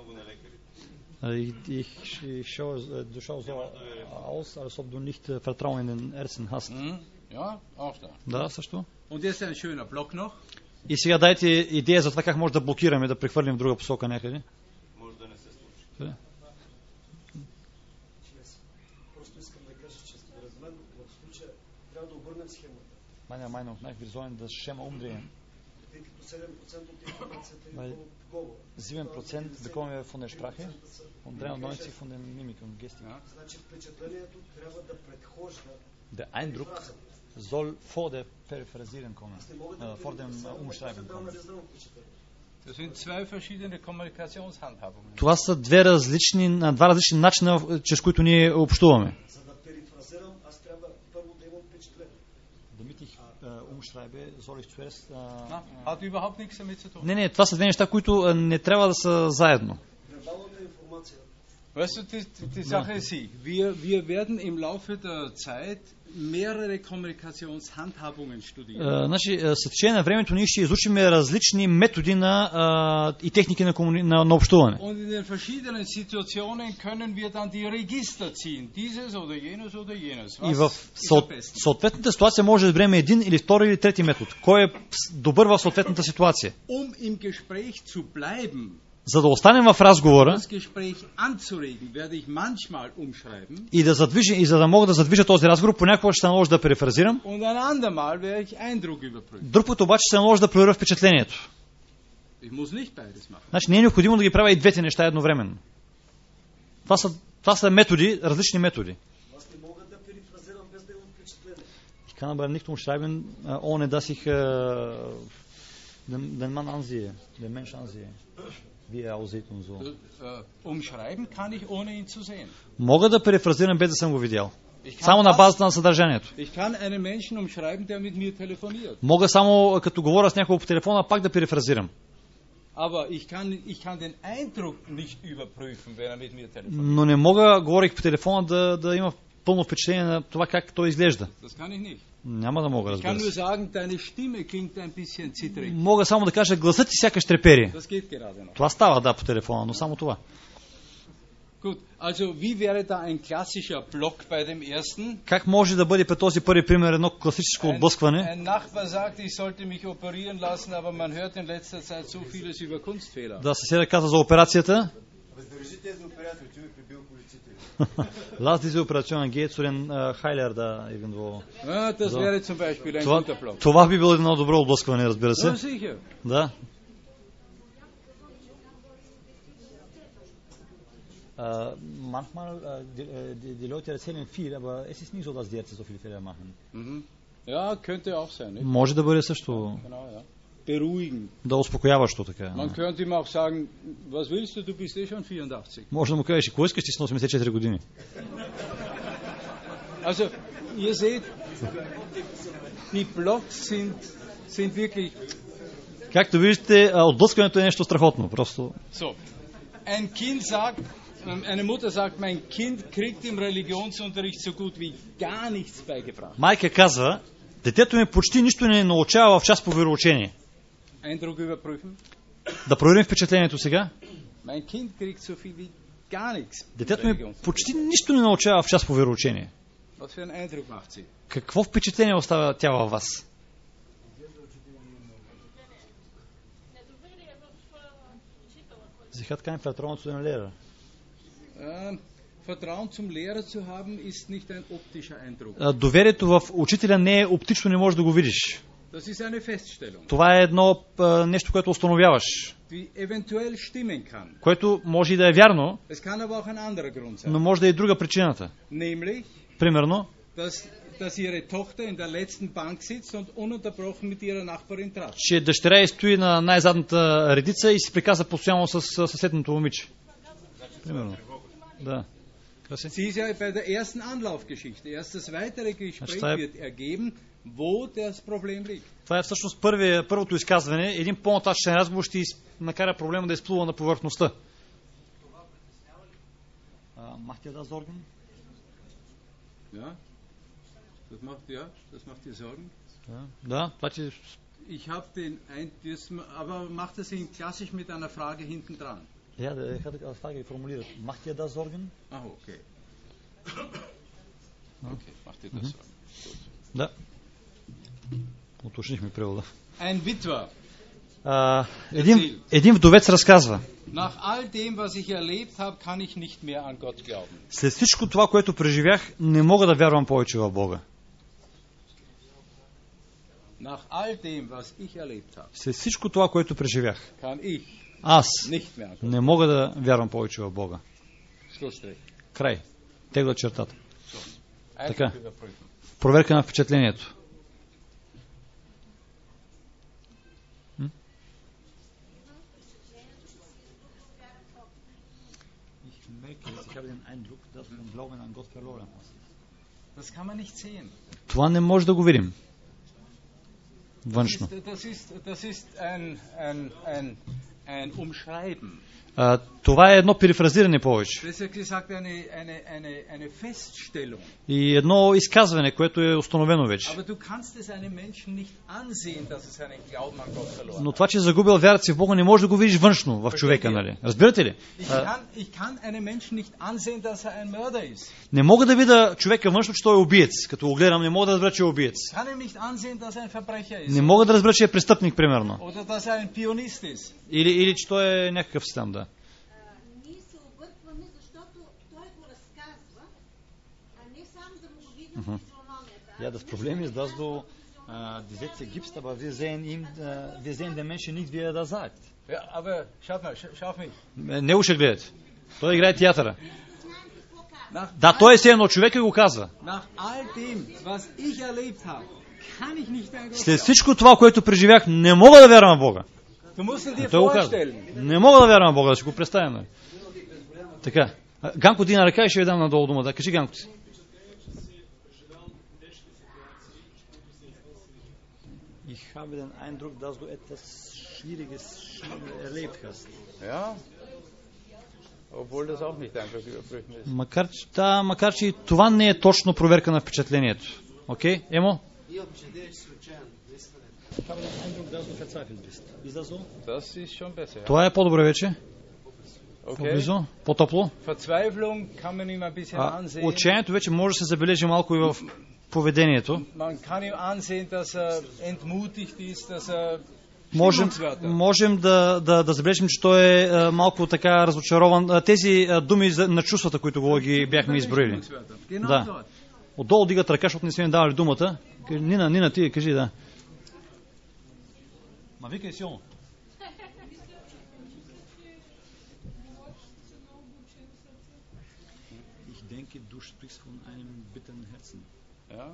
Du schaust so aus, als ob du nicht Vertrauen in den Ärzten hast. Ja, auch da. Да, също. Und jetzt ein schöner Block noch. И сега дайте идея за това как може да блокираме, да прехвърлим в друга посока някъде. Може да не се случи. Просто искам да кажа, че според мен в случая трябва да обърнем схемата. Meine Meinung nach, wir sollen das Schema umdrehen. Тъй като 7% от информацията е в говора. 7% bekommen wir von der Sprache und 93% von den Mimik und Gestik. Значи впечатлението трябва да предхожда Der Eindruck soll vor der Periphrasieren kommen, vor dem Umschreiben kommen. Das sind zwei verschiedene Kommunikationshandhabungen. Това са два различни начина, чрез които ние общуваме. За да перифразирам, аз трябва първо да имам впечатление. Damit ich umschreibe, soll ich zuerst... Hat überhaupt nichts damit zu tun. Не, това са две неща, които не трябва да са заедно. Вербалната информация Weißt du, die Sache ist sie, wir werden im Laufe der Zeit mehrere Kommunikationshandhabungen studieren. Значи, с течение на времето ние ще изучим различни методи и техники на общуване. Und in den verschiedenen Situationen können wir dann die Register ziehen, dieses oder jenes. И в съответната ситуация може да изберем един или втори или трети метод. Кой е добър в съответната ситуация? Im Gespräch zu bleiben, За да останем в разговора das Gespräch anzuregen, werde ich manchmal umschreiben. и за да мога да задвижа този разговор, понякога ще се наложи да перифразирам. Und ein andermal werde ich Eindruck überprüfen. Друг път обаче се наложи да проверя впечатлението. Ich muss nicht beides machen. Значи не е необходимо да ги правя и двете неща едновременно. Това са методи, различни методи. Аз не мога да перифразирам без да имам впечатление. Ich kann aber nicht umschreiben, ohne dass ich den Mann ansehe, den Mensch ansehe, wie er aussieht und so. Umschreiben kann ich ohne ihn zu sehen. Мога да перифразирам без да съм го видял. Само на базата на съдържанието. Ich kann einen Menschen umschreiben, der mit mir telefoniert. Мога само като говоря с някого по телефона пак да перифразирам. Aber ich kann den Eindruck nicht überprüfen, wenn er mit mir telefoniert. Но не мога, говорих по телефона, да има пълно впечатление на това как той изглежда. Das kann ich nicht. Няма да мога, Ich kann разбира nur се. sagen, deine Stimme klingt ein bisschen zittrig. Мога само да кажа, гласът ти сякаш трепери. Das geht gerade noch. Това става, да, по телефона, но само това. Gut, also wie wäre da ein klassischer Block bei dem ersten? Как може да бъде при този първи пример едно класическо отблъскване? Ein Nachbar sagt, ich sollte mich operieren lassen, aber man hört in letzter Zeit so vieles über Kunstfehler. Да, съседа каза за операцията. Въздържи тези операции, човек е бил полицител. Lass diese Operation geht zu den Heiler da irgendwo. Ja, das So. wäre zum Beispiel ein Това, guter Block. това би било едно добро отблъскване, разбира се. Ja, sicher. Да. Manchmal die Leute erzählen viel, aber es ist nicht so, dass die Ärzte so viele Fehler machen. Mhm. Ja, könnte auch sein. Nicht? Може да бъде също Genau, ja. Beruhigen. да успокояващо така. Man könnte ihm auch sagen, was willst du, du bist eh schon 84. Може да му кажеш, кой искаш, ти си на 84 години. Also, ihr seht, die Blocks sind wirklich... Както виждате, отблъскването е нещо страхотно. Просто So, ein Kind sagt, eine Mutter sagt, mein Kind kriegt im Religionsunterricht so gut wie gar nichts beigebracht. майка казва, детето ми почти нищо не научава в час по вероучение. Eindruck überprüfen. Да проверим впечатлението сега. Mein Kind kriegt so viel wie gar nichts. im Детето ми Religionsunterricht. почти нищо не научава в час по вероучение. Was für einen Eindruck macht sie? Какво впечатление оставя тя във вас? Sie hat kein Vertrauen zu den Lehrern. Vertrauen zum Lehrer zu haben, ist nicht ein optischer Eindruck. Доверието в учителя не е оптично, не можеш да го видиш. Das ist eine Feststellung, Това е едно нещо, което установяваш, die eventuell stimmen kann. което може и да е вярно, Es kann aber auch ein anderer Grund sein. но може да е и друга причината. Nämlich, Примерно, dass ihre Tochter in der letzten Bank sitzt und ununterbrochen mit ihrer Nachbarin tratscht. че дъщеря й стои на най-задната редица и си приказва постоянно с съседното момиче. Примерно. Да. Краси. Sie ist ja bei der ersten Anlaufgeschichte. Erst das weitere Gespräch Значи, wird ergeben, wo das Problem liegt. Това е всъщност първото изказване. Един по-нататъчен разговор ще накара проблема да изплува на повърхността. Macht ihr das Sorgen? Ja, das macht dir Sorgen. Да, това че... Ich habe aber macht das ihn klassisch mit einer Frage hinten dran. Ja, ich hatte als Frage formuliert. Macht ihr das Sorgen? Ah, okay. Okay, macht dir das Sorgen. Gut. Да. Уточнихме превода. Ein Witwer. Един вдовец разказва. Nach all dem, was ich erlebt habe, kann ich nicht mehr an Gott glauben. След всичко това, което преживях, не мога да вярвам повече в Бога. Nach all dem, was ich erlebt habe, След всичко това, което преживях, kann ich аз nicht mehr an Gott. не мога да вярвам повече в Бога. Schlussstrich. Край. Тегла чертата. Така. Einfach überprüfen. Проверка на впечатлението. Das kann man nicht sehen. Това не може да го видим. Външно. Das ist ein Umschreiben. Това е едно перифразиране повече. Das ist gesagt eine Feststellung. И едно изказване, което е установено вече. Aber du kannst es einem Menschen nicht ansehen, dass er seinen Glauben an Gott verloren Но hat. това, че е загубил вярата си в Бога, не може да го видиш външно в човека, нали? Разбирате ли? Ich kann einem Menschen nicht ansehen, dass er ein Mörder ist. Не мога да видя човека външно, че той е убиец. Като го гледам, не мога да разбера, че е убиец. Ich kann ihm nicht ansehen, dass er ein Verbrecher ist. Не мога да разбера, че е престъпник, примерно. Oder dass er ein Pionist ist. Или че той е някакъв си там, да. Ние се объркваме, защото той го разказва, а не само да му го видим физиономията. Ja, das Problem ist, dass du die Sätze gibst, aber wir sehen den Menschen nicht, wie er das sagt. Ja, aber schaut mal, schau auf mich. Не го ще гледат. Той играе театъра. Знаем какво казва. Nach, Да, той е все едно човек и го казва. nach all dem, was ich erlebt habe, kann ich nicht mehr Gott След glauben. всичко това, което преживях, не мога да вярвам в Бога. Du musst dir Той го казва. vorstellen. Не мога да вярвам в Бога, да си го представя. Нали? Така. Ганко, дина ръка и ще ви дам надолу дума. Да, кажи, Ганко си. Ich habe den Eindruck, dass du etwas Schwieriges erlebt hast. Ja, obwohl das auch nicht einfach überprüfen ist. Макар че и това не е точно проверка на впечатлението. Окей? Емо? Das ist schon besser. Ja. Това е по-добре вече. Okay. По-близо, по-топло. Verzweiflung kann man ihm ein bisschen ansehen. Отчаянието вече може да се забележи малко и в поведението. Man kann ihm ansehen, dass er entmutigt ist, dass er Можем да забележим, че той е малко така разочарован. Тези думи на чувствата, които го ги бяхме изброили. Да. Отдолу дигат ръка, защото не сме давали думата. Нина, ти кажи, да. Ма викай силно. Ich denke, du sprichst von einem bitteren Herzen. Ja.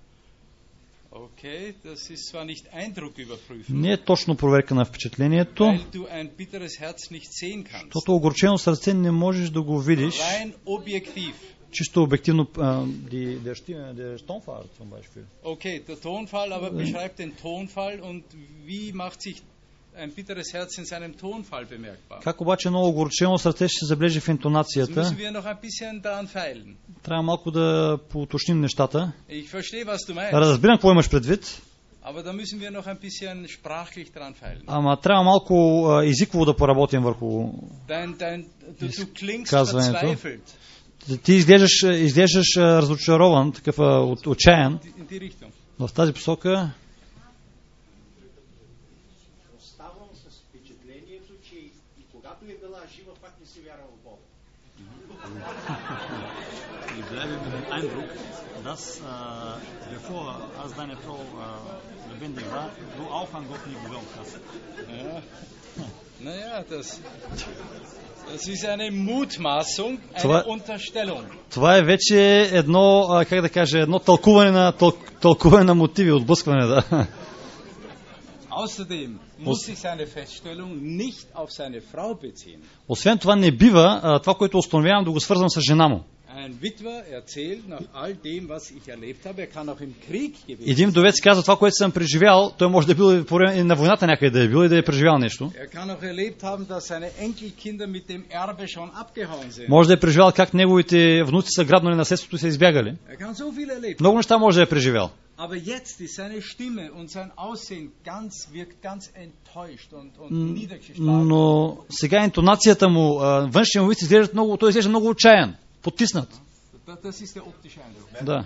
Okay, das ist zwar nicht Eindrucküberprüfung, Не е точно проверка на впечатлението, weil du ein bitteres Herz nicht sehen kannst. защото огорчено сърце не можеш да го видиш Rein objektiv. чисто обективно. Der Tonfall zum Beispiel. Okay, der Tonfall, aber beschreib den Tonfall und wie macht sich ein bitteres Herz in seinem Tonfall bemerkbar? Как обаче едно огорчено сърце ще се забележи в Das интонацията? müssen wir noch ein bisschen daran feilen. Трябва малко да поуточним нещата. Ich verstehe, was du meinst, Разбирам какво имаш предвид, aber da müssen wir noch ein bisschen sprachlich dran feilen. ама трябва малко езиково да поработим върху. Du klingst Казването. verzweifelt Ти изглеждаш разочарован, такъв отчаян. in die Richtung. В тази посока Оставам с впечатлението, че и когато е била жива, пак не си вярвал в Бога. Ich bleibe mit dem Eindruck, dass bevor als deine Frau lebendig war, du auch an Gott nicht geglaubt hast. Ja. Naja, das ist eine Mutmaßung, eine Unterstellung. Това е вече едно, как да кажа, едно тълкуване на мотиви, отблъскване, да. Außerdem muss sich seine Feststellung nicht auf seine Frau beziehen. Освен това не бива това, което установявам, да го свързвам с жена му. Ein Witwer erzählt nach all dem, was ich erlebt habe, er kann auch im Krieg gewesen sein. Един вдовец казва това, което съм преживял, той може да е бил и на войната някъде да е бил и да е преживял нещо. Er kann auch erlebt haben, dass seine Enkelkinder mit dem Erbe schon abgehauen sind. Може да е преживял как неговите внуци са грабнали наследството и са избягали. Er kann so viel erlebt. Много неща може да е преживял. Aber jetzt ist seine Stimme und sein Aussehen wirkt ganz enttäuscht und niedergeschlagen. Но сега интонацията му, външния му вид той изглежда много отчаян, потиснат. Das ist der optische Eindruck. Да.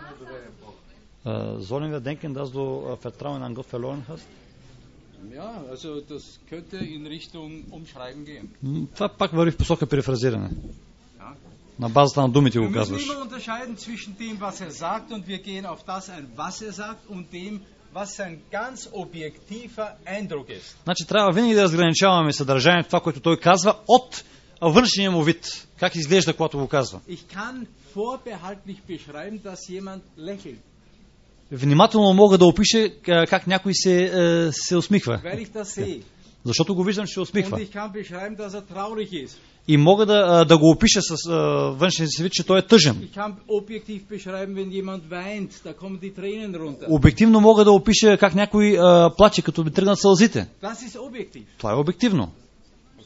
Sollen wir denken, dass du Vertrauen an Gott verloren hast? Ja, also das könnte in Richtung Umschreiben gehen. Това пак върви в посока перифразиране. Ja. На базата на думите Wir го müssen казваш. immer unterscheiden zwischen dem, was er sagt, und wir gehen auf das ein, was er sagt, und dem, was sein ganz objektiver Eindruck ist. Значи трябва винаги да разграничаваме съдържанието, това, което той казва, от външния му вид. Как изглежда, когато го казва. Ich kann vorbehaltlich beschreiben, dass jemand lächelt. Внимателно мога да опиша как някой се усмихва. Weil ich das sehe. Защото го виждам, че се Und усмихва. ich kann beschreiben, dass er traurig ist. И мога да го опиша с външния си вид, че той е тъжен. Ich kann objektiv beschreiben, wenn jemand weint, da kommen die Tränen runter. Обективно мога да опиша как някой плаче, като би тръгнат сълзите. Das ist objektiv. Това е обективно.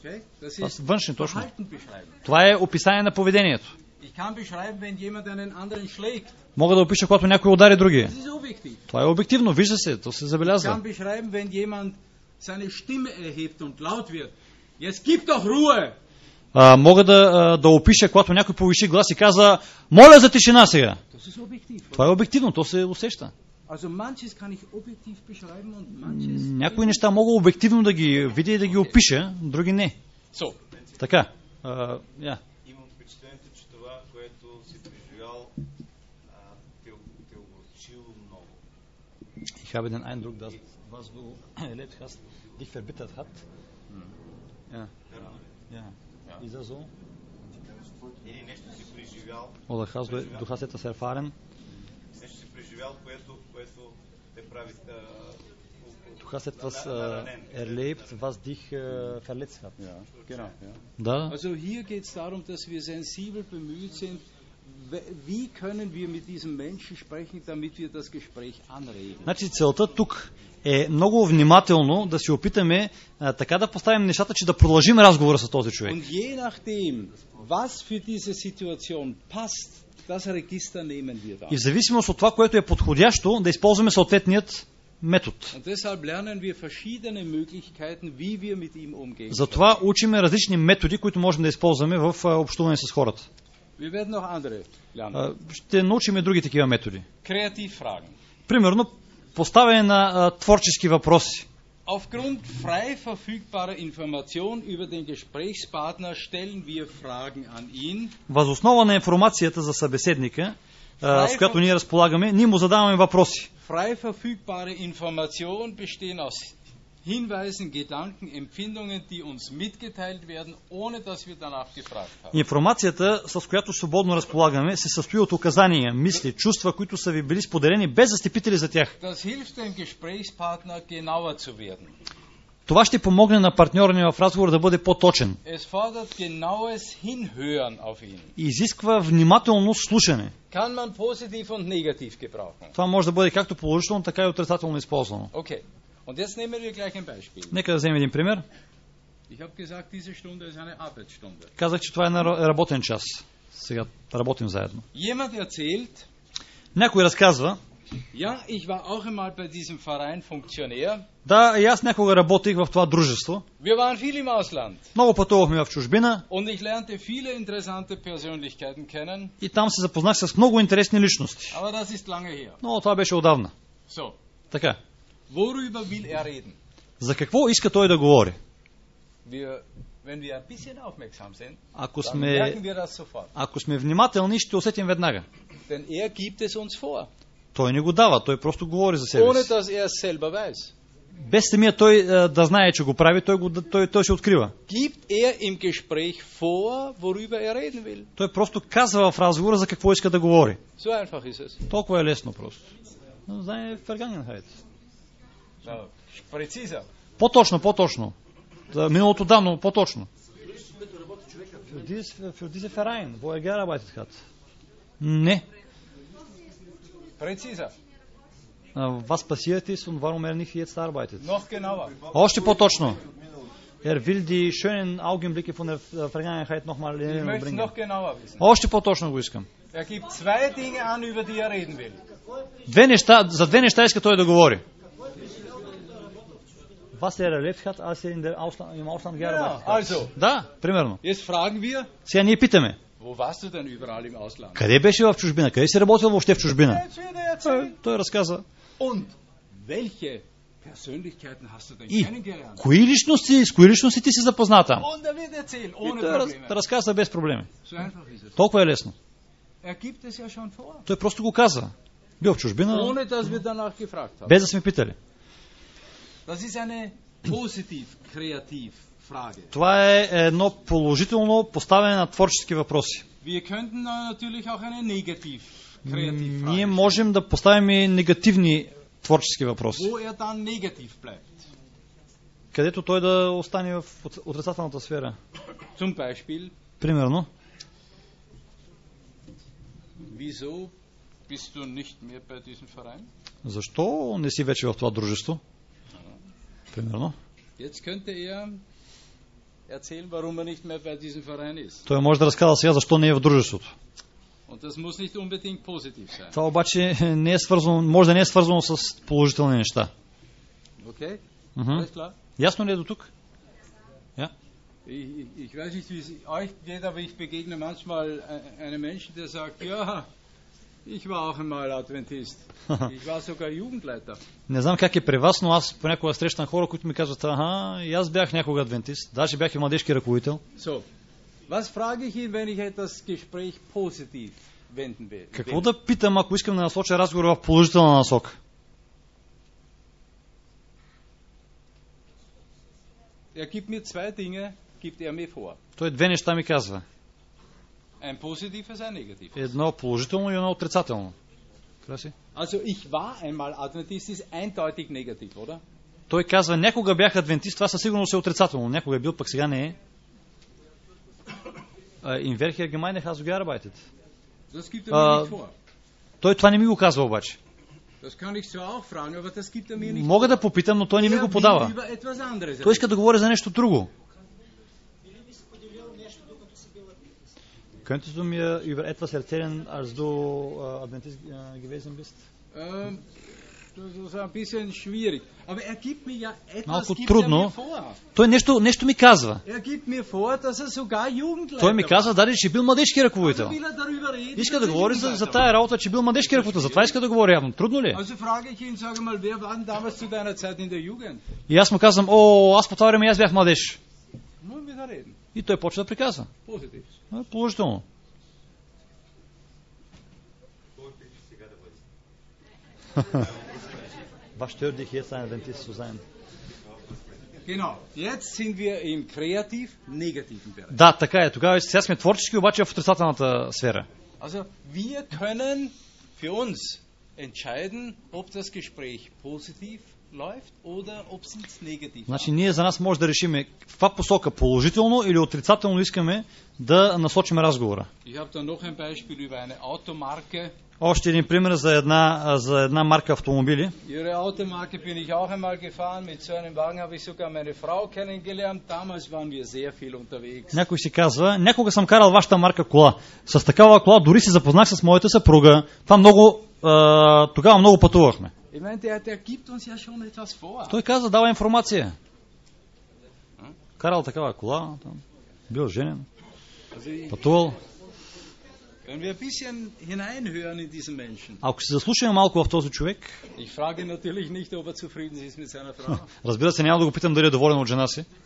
Okay? Das Това ist са външни, точно. Verhalten beschreiben. Това е описание на поведението. Ich kann beschreiben, wenn jemand einen anderen schlägt. Мога да опиша, когато някой удари другия. Das ist objektiv. Това е обективно, вижда се, то се Ich забелязва. kann beschreiben, wenn jemand seine Stimme erhebt und laut wird. Jetzt gib doch Ruhe! Мога да опиша, когато някой повиши глас и каза, моля за тишина сега. Das ist objektiv. Това е обективно, то се усеща. Also manches kann ich objektiv beschreiben und manches... Някои неща мога обективно да ги видя и да ги опиша, други не. So. Така. Имам впечатлението, че това, което си преживял, те огорчило много. Ich habe den Eindruck, dass was du erlebt hast, dich verbittert hat. Ja. Ja. Ist das so? Или нещо си преживял. Oder du hast etwas erfahren? Нещо си преживял, което те прави Du hast etwas erlebt, was dich verletzt hat. Ja, genau. Ja. Da? Also hier geht es darum, dass wir sensibel bemüht sind, wie können wir mit diesem Menschen sprechen, damit wir das Gespräch anregen. Значи целта тук е много внимателно да се опитаме така да поставим нещата, че да продължим разговора с този човек. Und je nachdem, was für diese Situation passt, das Register nehmen wir da. И в зависимост от това, което е подходящо, да използваме съответният метод. Und deshalb lernen wir verschiedene Möglichkeiten, wie wir mit ihm umgehen. Затова учиме различни методи, които можем да използваме в общуване с хората. Wir werden noch andere lernen. Ще научим и други такива методи. Kreativfragen. Примерно, поставяне на творчески въпроси. Aufgrund frei verfügbarer Information über den Gesprächspartner stellen wir Fragen an ihn. Въз основа на информацията за събеседника, с която ние разполагаме, ние му задаваме въпроси. Frei verfügbare Informationen bestehen aus Hinweisen, Gedanken, Empfindungen, die uns mitgeteilt werden, ohne dass wir danach gefragt haben. Информацията, с която свободно разполагаме, се състои от указания, мисли, чувства, които са ви били споделени, без да сте питали за тях. Das hilft dem Gesprächspartner, genauer zu werden. Това ще помогне на партньора ни в разговор да бъде по-точен. Es fordert genaues Hinhören auf ihn. И изисква внимателно слушане. Kann man positiv und negativ gebrauchen. Това може да бъде както положително, така и отрицателно използвано. Okay. Und jetzt nehmen wir gleich ein Beispiel. Нека да вземем един пример. Ich habe gesagt, diese Stunde ist eine Arbeitsstunde. Казах, че това е работен час. Сега работим заедно. Jemand erzählt, някой разказва, ja, ich war auch einmal bei diesem Verein Funktionär. Да, и аз някога работих в това дружество. Wir waren viel im Ausland. Много пътувахме в чужбина. Und ich lernte viele interessante Persönlichkeiten kennen. И там се запознах с много интересни личности. Aber das ist lange her. Но това беше отдавна. So. Така. Worüber will er reden? За какво иска той да говори? Wenn wir ein bisschen aufmerksam sind, Ако dann merken сме, wir das sofort. ако сме внимателни, ще усетим веднага. Denn er gibt es uns vor. Той не го дава, той просто говори за себе Ohne си. dass er es selber weiß. Без самия той да знае, че го прави, той се открива. Gibt er im Gespräch vor, worüber er reden will. Той просто казва в разговора за какво иска да говори. So einfach ist es. Толкова е лесно просто. Но знае Vergangenheit. No, präziser. По-точно. За миналото давно, по-точно. Für diese Verein, wo er gearbeitet hat. Не. Präziser. Was passiert ist und warum er nicht jetzt arbeitet. Noch genauer. Още по-точно. Will die schönen Augenblicke von der Vergangenheit nochmal Ich möchte es bringen. noch genauer wissen. Още по-точно го искам. Gibt zwei Dinge an, über die er reden will. За две неща иска той да говори. Was er erlebt hat, als er im Ausland gearbeitet hat. Also, Да, примерно. jetzt fragen wir, Сега ние питаме. wo warst du denn überall im Ausland? Къде беше в чужбина? Къде си работил въобще в чужбина? Erzähl. Той разказа. Und welche Persönlichkeiten hast du denn И kennengelernt? с кои личности ти си запознат там? Und er wird erzählen, ohne Той Probleme. разказа без проблеми. So einfach ist es. Толкова е лесно. Er gibt es ja schon vor. Той просто го каза. Бил в чужбина, Ohne dass wir danach gefragt haben. без да сме питали. Das ist eine positiv-kreativ Frage. Това е едно положително поставяне на творчески въпроси. Wir könnten natürlich auch eine negativ-kreativ Frage Ние stellen, можем да поставим и негативни творчески въпроси, wo er dann negativ bleibt. където той да остане в отрицателната сфера. Zum Beispiel, Примерно, wieso bist du nicht mehr bei diesem Verein? защо не си вече в това дружество? Примерно. Jetzt könnte er erzählen, warum er nicht mehr bei diesem Verein ist. Той може да разказва сега защо не е в дружеството. Und das muss nicht unbedingt positiv sein. Това обаче не е свързано, може да не е свързано с положителни неща. Okay? Мгм. Alles klar? Ясно ли е до тук? Ich weiß nicht, wie es euch geht, aber ich begegne manchmal einem Menschen, der sagt, ja, ich war auch einmal Adventist. Ich war sogar Jugendleiter. Не знам как е при вас, но аз понякога срещам хора, които ми казват, и аз бях някога адвентист, даже бях и младежки ръководител. So, was frage ich ihn, wenn ich das Gespräch positiv wenden will? Какво да питам, ако искам да насоча разговор в положителна насока? Gibt mir zwei Dinge, gibt mir vor. Той две неща ми казва. Ein positives, ein negatives. Едно положително и едно отрицателно. Краси? Also ich war einmal Adventist, ist eindeutig negativ, oder? Той казва, някога бях адвентист, това със сигурност е отрицателно. Някога е бил, пък сега не е. In welcher Gemeinde hast du gearbeitet? Das gibt mir nicht vor. Той това не ми го казва обаче. Das kann ich zwar auch fragen, aber das gibt mir nicht. Мога да попитам, но той не ми го подава. Той иска да говори за нещо друго. Könntest du mir über etwas erzählen, als du Adventist gewesen bist? Das ist ein bisschen schwierig. Aber gibt mir ja etwas, Малко gibt трудно. mir vor. Той нещо ми казва. Gibt mir vor, dass sogar Jugendleiter Той ми казва, дали, че бил младежки ръководител. will darüber reden. Иска да говори за тая работа, че бил младежки ръководител. Затова иска да говори явно. Трудно ли е? Also frage ich ihn, sage mal, wer war denn damals zu deiner Zeit in der Jugend? И аз му казвам, аз по това време аз бях младеж. Wollen wir da reden? И той почва да приказва. Positiv. Положително. Was stört dich jetzt, ein Adventist zu sein? Genau. Jetzt sind wir im kreativ-negativen Bereich. Да, така е. Тогава сега сме творчески, обаче в отрицателната сфера. Also wir können für uns entscheiden, ob das Gespräch positiv läuft oder ob es negativ. Значи ние за нас може да решиме в каква посока, положително или отрицателно искаме да насочим разговора. Ich habe da noch ein Beispiel über eine Automarke. Още един пример за една марка автомобили. Ihre Automarke bin ich auch einmal gefahren. Mit so einem Wagen habe ich sogar meine Frau kennengelernt. Damals waren wir sehr viel unterwegs. Някой си казва, някога съм карал вашата марка кола. С такава кола дори се запознах с моята съпруга. Това тогава много пътувахме. Ich meine, der gibt uns ja schon etwas vor. Той каза, дава информация. Карал такава кола, бил женен, пътувал. Wenn wir ein bisschen hineinhören in diesen Menschen. Ако се заслушаме малко в този човек, Ich frage natürlich nicht, ob er zufrieden ist mit seiner Frau. Разбира се, няма да го питам дали е доволен от жена си.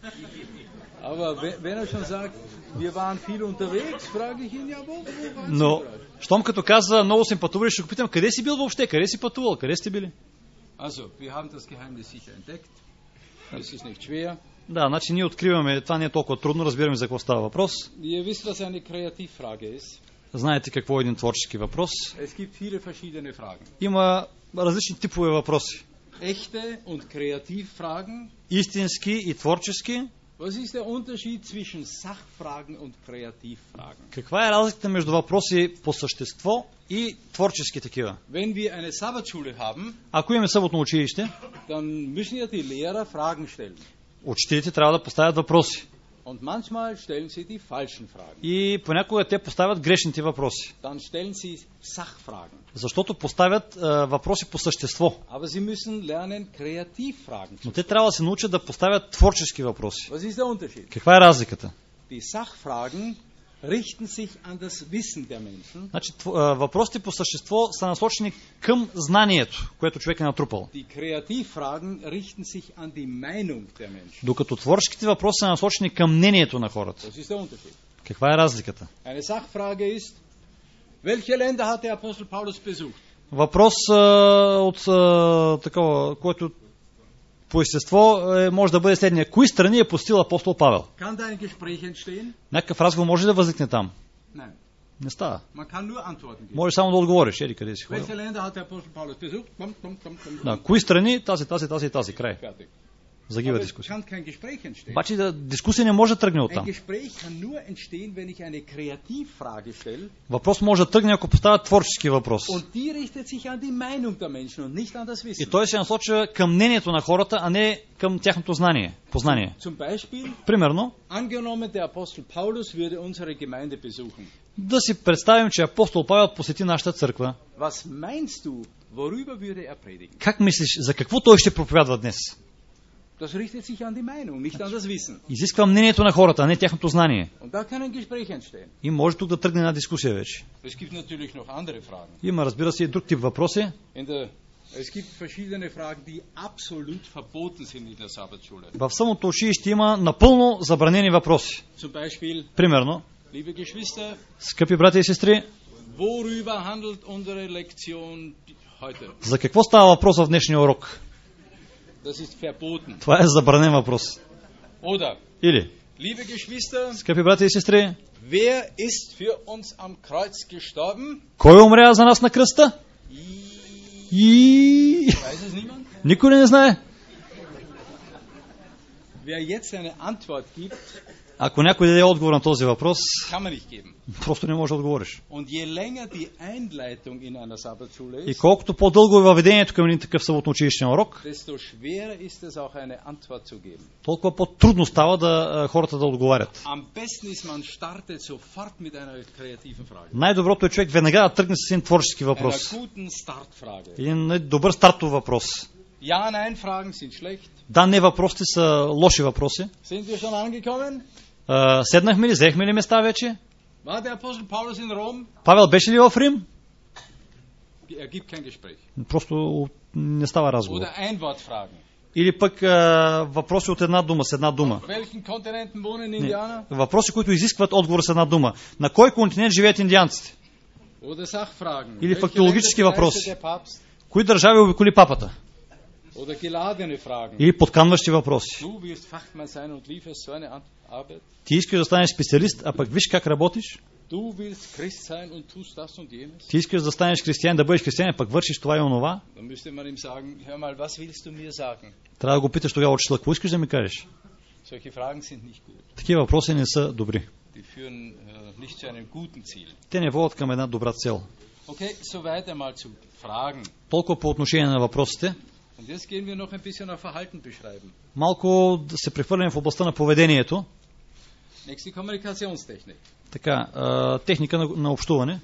Aber wenn er schon sagt, wir waren viel unterwegs, frage ich ihn, ja, wo warst du? Но, щом като каза, много съм пътували, ще го питам, къде си бил въобще, къде си пътувал, къде сте били? Also, wir haben das Geheimnis sicher entdeckt. Es ist nicht schwer. Да, значи ние откриваме, това не е толкова трудно, разбираме за какво става въпрос. Ihr wisst, was eine Kreativfrage ist. Знаете какво е един творчески въпрос. Es gibt viele verschiedene Fragen. Има различни типове въпроси. Echte und Kreativfragen. Истински и творчески. Was ist der Unterschied zwischen Sachfragen und Kreativfragen? Каква е разликата между въпроси по същество и творчески такива? Wenn wir eine Sabbatschule haben, ако имаме съботно училище, dann müssen ja die Lehrer Fragen stellen. Учителите трябва да поставят въпроси. Und manchmal stellen sie die falschen Fragen. И понякога те поставят грешните въпроси. Dann stellen sie Sachfragen. Защото поставят въпроси по същество. Aber sie müssen lernen Kreativfragen. Но те трябва да се научат да поставят творчески въпроси. Was ist der Unterschied? Каква е разликата? Die Sachfragen richten sich an das Wissen der Menschen. Значи въпросите по същество са насочени към знанието, което човек е натрупал. Die Kreativfragen richten sich an die Meinung der Menschen. Докато творческите въпроси са насочени към мнението на хората. Das ist der Unterschied. Каква е разликата? Eine Sachfrage ist, welche Länder hat der Apostel Paulus besucht? Въпрос от такова, който по естество може да бъде следния. Кои страни е посетил апостол Павел? Kann da ein Gespräch entstehen? Някакъв разговор може да възникне там? Nein. Не става. Man kann nur Antworten geben. Може само да отговориш. Ели къде си ходил? Welche Länder hat der Apostel Paulus besucht? Да, кои страни? Тази. Край. Fertig. Загива дискусия. Обаче дискусия не може да тръгне оттам. Въпрос може да тръгне, ако поставя творчески въпрос. И той се насочва към мнението на хората, а не към тяхното знание, познание. Примерно, да си представим, че апостол Павел посети нашата църква. Как мислиш, за какво той ще проповядва днес? Изисква мнението на хората, а не тяхното знание. И може тук да тръгне една дискусия вече. Има, разбира се, и друг тип въпроси. В самото училище има напълно забранени въпроси. Примерно, скъпи брати и сестри, за какво става въпрос в днешния урок? Това е забранен въпрос. Или, скъпи брати и сестри, кой умря за нас на кръста? Никой не знае. Ако някой даде отговор на този въпрос, просто не може да отговориш. И колкото по-дълго е въведението към един такъв съботно-училищен урок, толкова по-трудно става да хората да отговарят. Най-доброто е човек веднага да тръгне с един творчески въпрос. Един добър стартов въпрос. Да, не въпросите са лоши въпроси. Седнахме ли, взехме ли места вече? Павел беше ли в Рим? Просто не става разговор. Или пък въпроси от една дума, с една дума. Не. Въпроси, които изискват отговор с една дума. На кой континент живеят индианците? Или фактологически въпроси. Кои държави обиколи папата? Или подканващи въпроси. Ти искаш да станеш специалист, а пък виж как работиш. Ти искаш да станеш християн, да бъдеш християн, а пък вършиш това и онова. Трябва да го питаш тогава, учителя, какво искаш да ми кажеш? Такива въпроси не са добри. Те не водят към една добра цел. Толкова по отношение на въпросите. Малко да се прехвърлим в областта на поведението. Така, техника на общуване.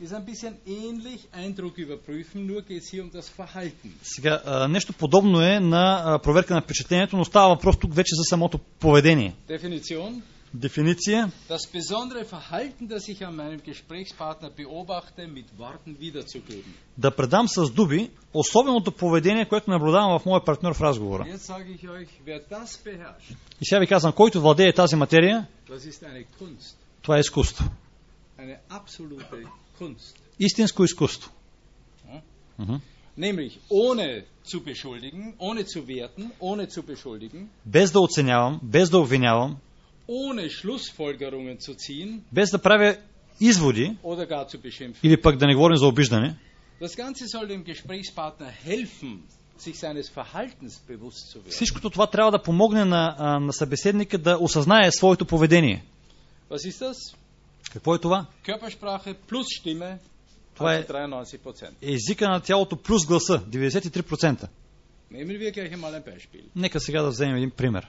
Сега, нещо подобно е на проверка на впечатлението, но става въпрос тук вече за самото поведение. Дефиниция. Das besondere Verhalten, das ich an meinem Gesprächspartner beobachte, mit Worten wiederzugeben. Да предам с думи особеното поведение, което наблюдавам в моя партньор в разговора. Jetzt sage ich euch, wer das beherrscht. И сега ви казвам, който владее тази материя, das ist eine Kunst. Това е изкуство. Eine absolute Kunst. Истинско изкуство. Nämlich ohne zu beschuldigen, ohne zu werten, ohne zu beschuldigen. Без да оценявам, без да обвинявам. Ohne Schlussfolgerungen zu ziehen, без да правя изводи, oder gar zu beschimpfen. Или пък да не говорим за обиждане. Das Ganze soll dem Gesprächspartner helfen, sich seines Verhaltens bewusst zu werden. Всичкото това трябва да помогне на събеседника да осъзнае своето поведение. Was ist das? Какво е това? Körpersprache plus Stimme. Това е 93%. Езика на тялото плюс гласа, 93%. Nehmen wir gleich einmal ein Beispiel. Нека сега да вземем един пример.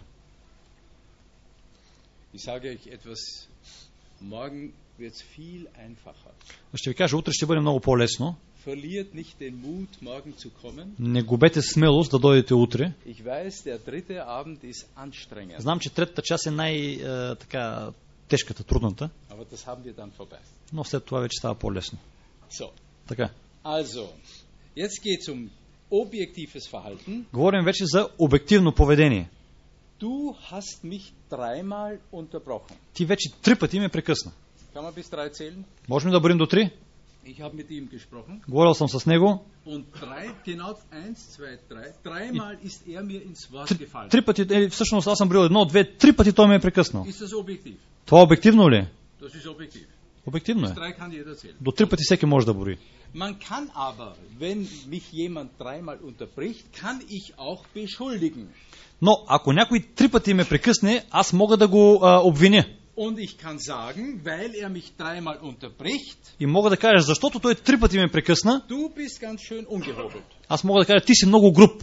Ich sage euch etwas, morgen wird es viel einfacher. Ще ви кажа, утре ще бъде много по-лесно. Verliert nicht den Mut, morgen zu kommen. Не губете смелост да дойдете утре. Ich weiß, der dritte Abend ist anstrengend. Знам, че третата част е така тежката, трудната. Aber das haben wir dann vorbei. Но след това вече става по-лесно. So. Така. Also, jetzt geht's um objektives Verhalten. Говорим вече за обективно поведение. Du hast mich dreimal unterbrochen. Ти вече 3 пъти ме прекъсна. Kann man bis 3 zählen? Можем да броим до 3? Ich habe mit ihm gesprochen. Говорил съм с него. Und genau 1, 2, 3. Dreimal ist er mir ins Wort gefallen. 3 пъти, всъщност аз съм броил 1, 2, 3 пъти той ме е прекъснал. Ist das objektiv? Това обективно ли? Das ist objektiv. Обективно е. Bis 3 kann jeder zählen. До 3 пъти всеки може да брои. Man kann aber, wenn mich jemand dreimal unterbricht, kann ich auch beschuldigen. Но ако някой 3 пъти ме прекъсне, аз мога да го обвиня. Und ich kann sagen, weil er mich dreimal unterbricht, И мога да кажа, защото той 3 пъти ме прекъсна, du bist ganz schön ungehobelt. аз мога да кажа, ти си много груб.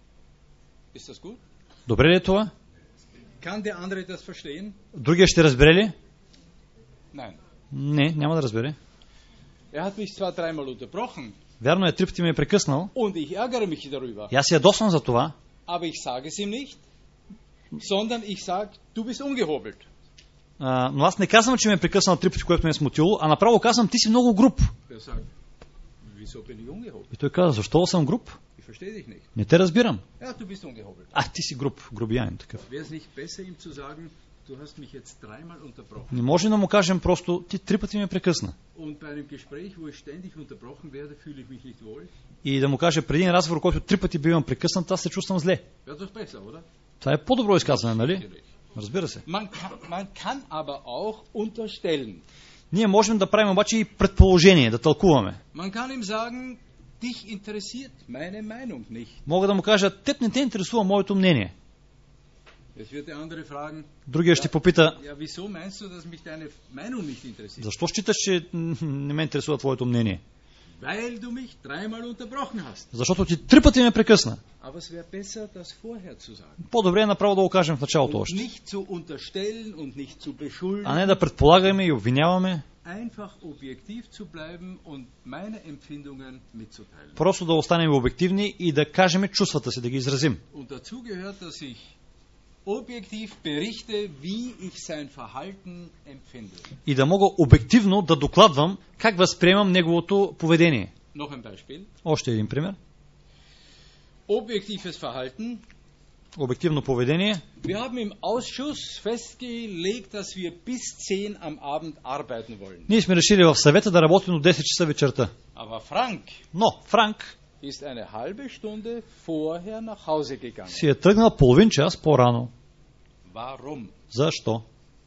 Ist das gut? Добре ли е това? Kann der andere das verstehen? Другия ще разбере ли? Nein. Не, няма да разбере. Er hat mich zwar dreimal unterbrochen, Вярно е, 3 пъти ме е прекъснал. und ich ärgere mich darüber, И аз се ядосвам за това, aber ich sage es ihm nicht, sondern ich sage, du bist ungehobelt. но аз не казвам, че ме е прекъснал 3 пъти, което ме е смутило, а направо казвам, ти си много груб. Er sagt, wieso bin ich ungehobelt? И той каза, защо съм груб? Ich verstehe dich nicht. Не те разбирам. Ja, du bist ungehobelt. Ти си груб, грубиянин такъв. Wäre es nicht besser, ihm zu sagen, du hast mich jetzt dreimal unterbrochen? Не може да му кажем просто, ти 3 пъти ме прекъсна. Und bei einem Gespräch, wo ich ständig unterbrochen werde, fühle ich mich nicht wohl? И да му каже, преди един разговор, който 3 пъти бивам прекъснат, аз се чувствам зле. Wäre doch besser, oder? Това е по-добро изказване, нали? Разбира се. Man kann aber auch unterstellen. Ние можем да правим обаче и предположение, да тълкуваме. Man kann ihm sagen, dich interessiert meine Meinung nicht. Мога да му кажа, теб не те интересува моето мнение. Jetzt wird der andere fragen, Другия ще попита, ja, wieso meinst du, dass mich deine Meinung nicht interessiert? защо считаш, че не ме интересува твоето мнение? Weil du mich dreimal unterbrochen hast. Защото ти 3 пъти ме прекъсна. Aber es wäre besser, das vorher zu sagen. По-добре е направо да го кажем в началото Und още. nicht zu unterstellen und nicht zu beschuldigen. А не да предполагаме и обвиняваме. Einfach objektiv zu bleiben und meine Empfindungen mitzuteilen. Просто да останем обективни и да кажем чувствата си, да ги изразим. Und dazu gehört, dass ich objektiv berichte, wie ich sein Verhalten empfinde. И да мога обективно да докладвам как възприемам неговото поведение. Noch ein Beispiel. Още един пример. Objektives Verhalten. Обективно поведение. Wir haben im Ausschuss festgelegt, dass wir bis 10 am Abend arbeiten wollen. Ние сме решили в съвета да работим до 10 часа вечерта. Aber Frank Но Франк ist eine halbe Stunde vorher nach Hause gegangen. си е тръгнал половин час по-рано. Warum? Защо?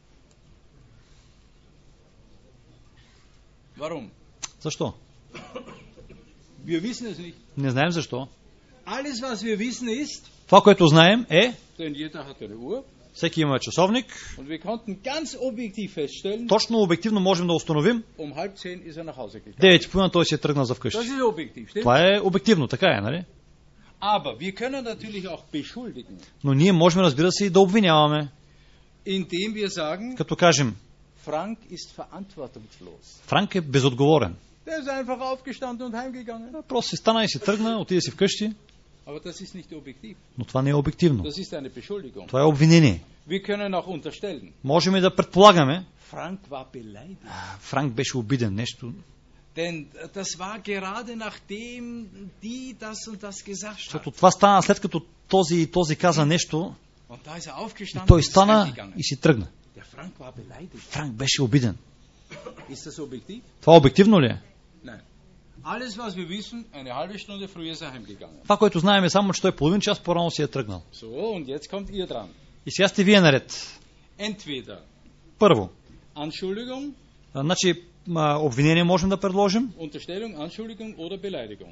Warum? Защо? Wir wissen es nicht. Не знаем защо. Alles, was wir wissen, ist, Това, което знаем е, denn jeder hat eine Uhr, всеки има часовник, und wir konnten ganz objektiv feststellen, точно обективно можем да установим, 9:30 ist er nach Hause gegangen. 9:30 той си е тръгнал за вкъщи. Das ist objektiv, stimmt? Това е обективно, така е, нали? Aber wir können natürlich auch beschuldigen, Но ние можем, разбира се, и да обвиняваме, indem wir sagen, като кажем, Frank ist verantwortungslos. Франк е безотговорен. Der ist einfach aufgestanden und heimgegangen. Просто си стана и си тръгна, отиде си вкъщи, Aber das ist nicht objektiv. но това не е обективно. Das ist eine Beschuldigung. Това е обвинение. Wir können auch unterstellen, Можем и да предполагаме, Frank war beleidigt. Франк беше обиден, нещо. Denn das war gerade nachdem die das und das gesagt hat. Защото това стана след като този каза нещо, Und da ist er и aufgestanden той und ist стана heimgegangen. и си тръгна. Der Frank war beleidigt. Франк беше обиден. Ist das objektiv? Това обективно ли е? Nein. Alles, was wir wissen, eine halbe Stunde früher ist er heimgegangen. Това, което знаем е само, че той половин час по-рано си е тръгнал. So, und jetzt kommt ihr dran. И сега сте вие наред. Entweder Първо, Anschuldigung, значи обвинение можем да предложим. Unterstellung, Anschuldigung oder Beleidigung.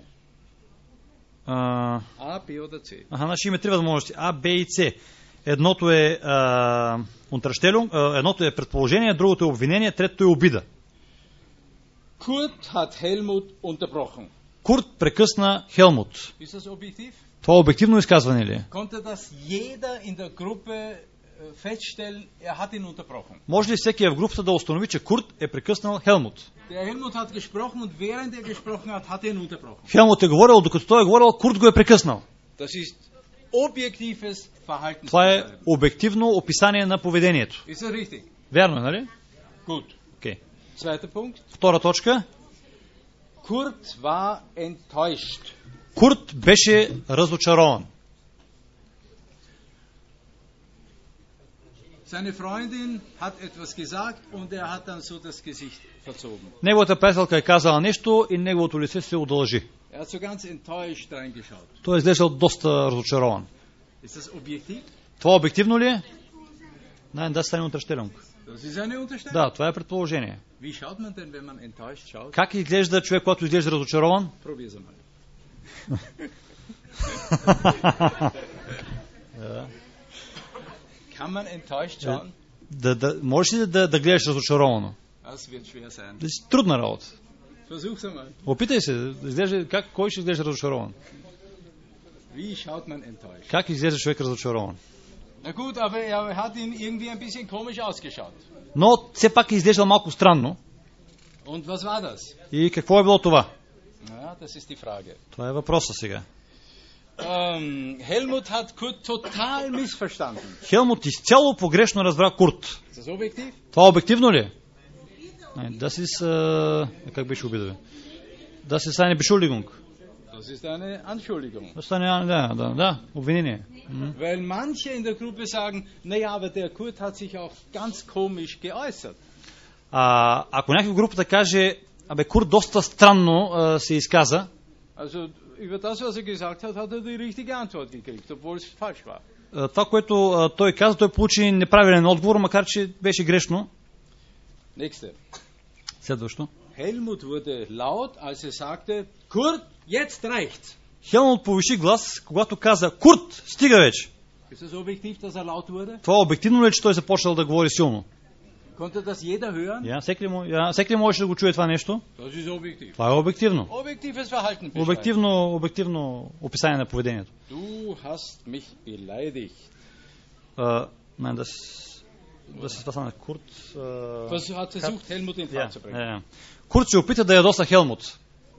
А, A, B oder C. значи има 3 възможности. А, Б и С. Едното е едното е предположение, другото е обвинение, третото е обида. Kurt hat Helmut unterbrochen. Курт прекъсна Хелмут. Ist das objektiv? Това обективно изказване ли е? Konnte das jeder in der Gruppe feststellen, er hat ihn unterbrochen? Може ли всеки в групата да установи, че Курт е прекъснал Хелмут? Der Helmut hat gesprochen und während er gesprochen hat, hat er ihn unterbrochen. Хелмут е говорил, докато той е говорил, Курт го е прекъснал. Das ist objektives Verhalten. Това е обективно описание на поведението. Ist das richtig? Вярно е, нали? Gut. Okay. Zweiter Punkt. Втора точка. Kurt war enttäuscht. Курт беше разочарован. Seine Freundin hat etwas gesagt und er hat dann so das Gesicht verzogen. Неговата приятелка е казала нещо и неговото лице се удължи. Er hat so ganz enttäuscht reingeschaut. Той е изглеждал доста разочарован. Ist das objektiv? Това обективно ли е? Nein, das ist eine Unterstellung. Das ist eine Unterstellung. Да, това е предположение. Wie schaut man denn, wenn man enttäuscht schaut? Как изглежда човек, когато изглежда разочарован? Probier es mal. Kann man enttäuscht schauen? Можеш ли да гледаш разочаровано? Das wird schwer sein. Това е трудна работа. Versuch's einmal. Опитай се, кой ще изглежда разочарован? Wie schaut man enttäuscht? Как изглежда човек разочарован? Na gut, aber er hat ihn irgendwie ein bisschen komisch ausgeschaut. Но все пак е изглеждал малко странно. Und was war das? И какво е било това? Ja, das ist die Frage. Това е въпроса сега. Helmut hat Kurt total missverstanden. Хелмут изцяло погрешно разбра Курт. Ist das objektiv? Това обективно ли е? Das ist, как беше обидове? Das ist eine Beschuldigung. Das ist eine Anschuldigung. Да, обвинение. Weil manche in der Gruppe sagen, naja, aber der Kurt hat sich auch ganz komisch geäußert. Ако някой в групата каже, Курт доста странно се изказа, Also über das, was er gesagt hat, hat er die richtige Antwort gekriegt, obwohl es falsch war. Това, което той каза, той получи неправилен отговор, макар че беше грешно. Nächste. Следващо. Helmut wurde laut, als er sagte, Kurt, jetzt reicht's. Хелмут повиши глас, когато каза, Курт, стига вече. Ist das objektiv, dass er laut wurde? Това обективно ли е, че той започнал да говори силно? Konnte das jeder hören? Всеки ли можеше да го чуе това нещо? Das ist objektiv. Това е обективно. Objektives Verhalten beschreiben. Обективно описание на поведението. Du hast mich beleidigt. Das ist was anderes. Kurt hat versucht, Helmut in Fahrt zu bringen. Курт се опита да ядоса Хелмут.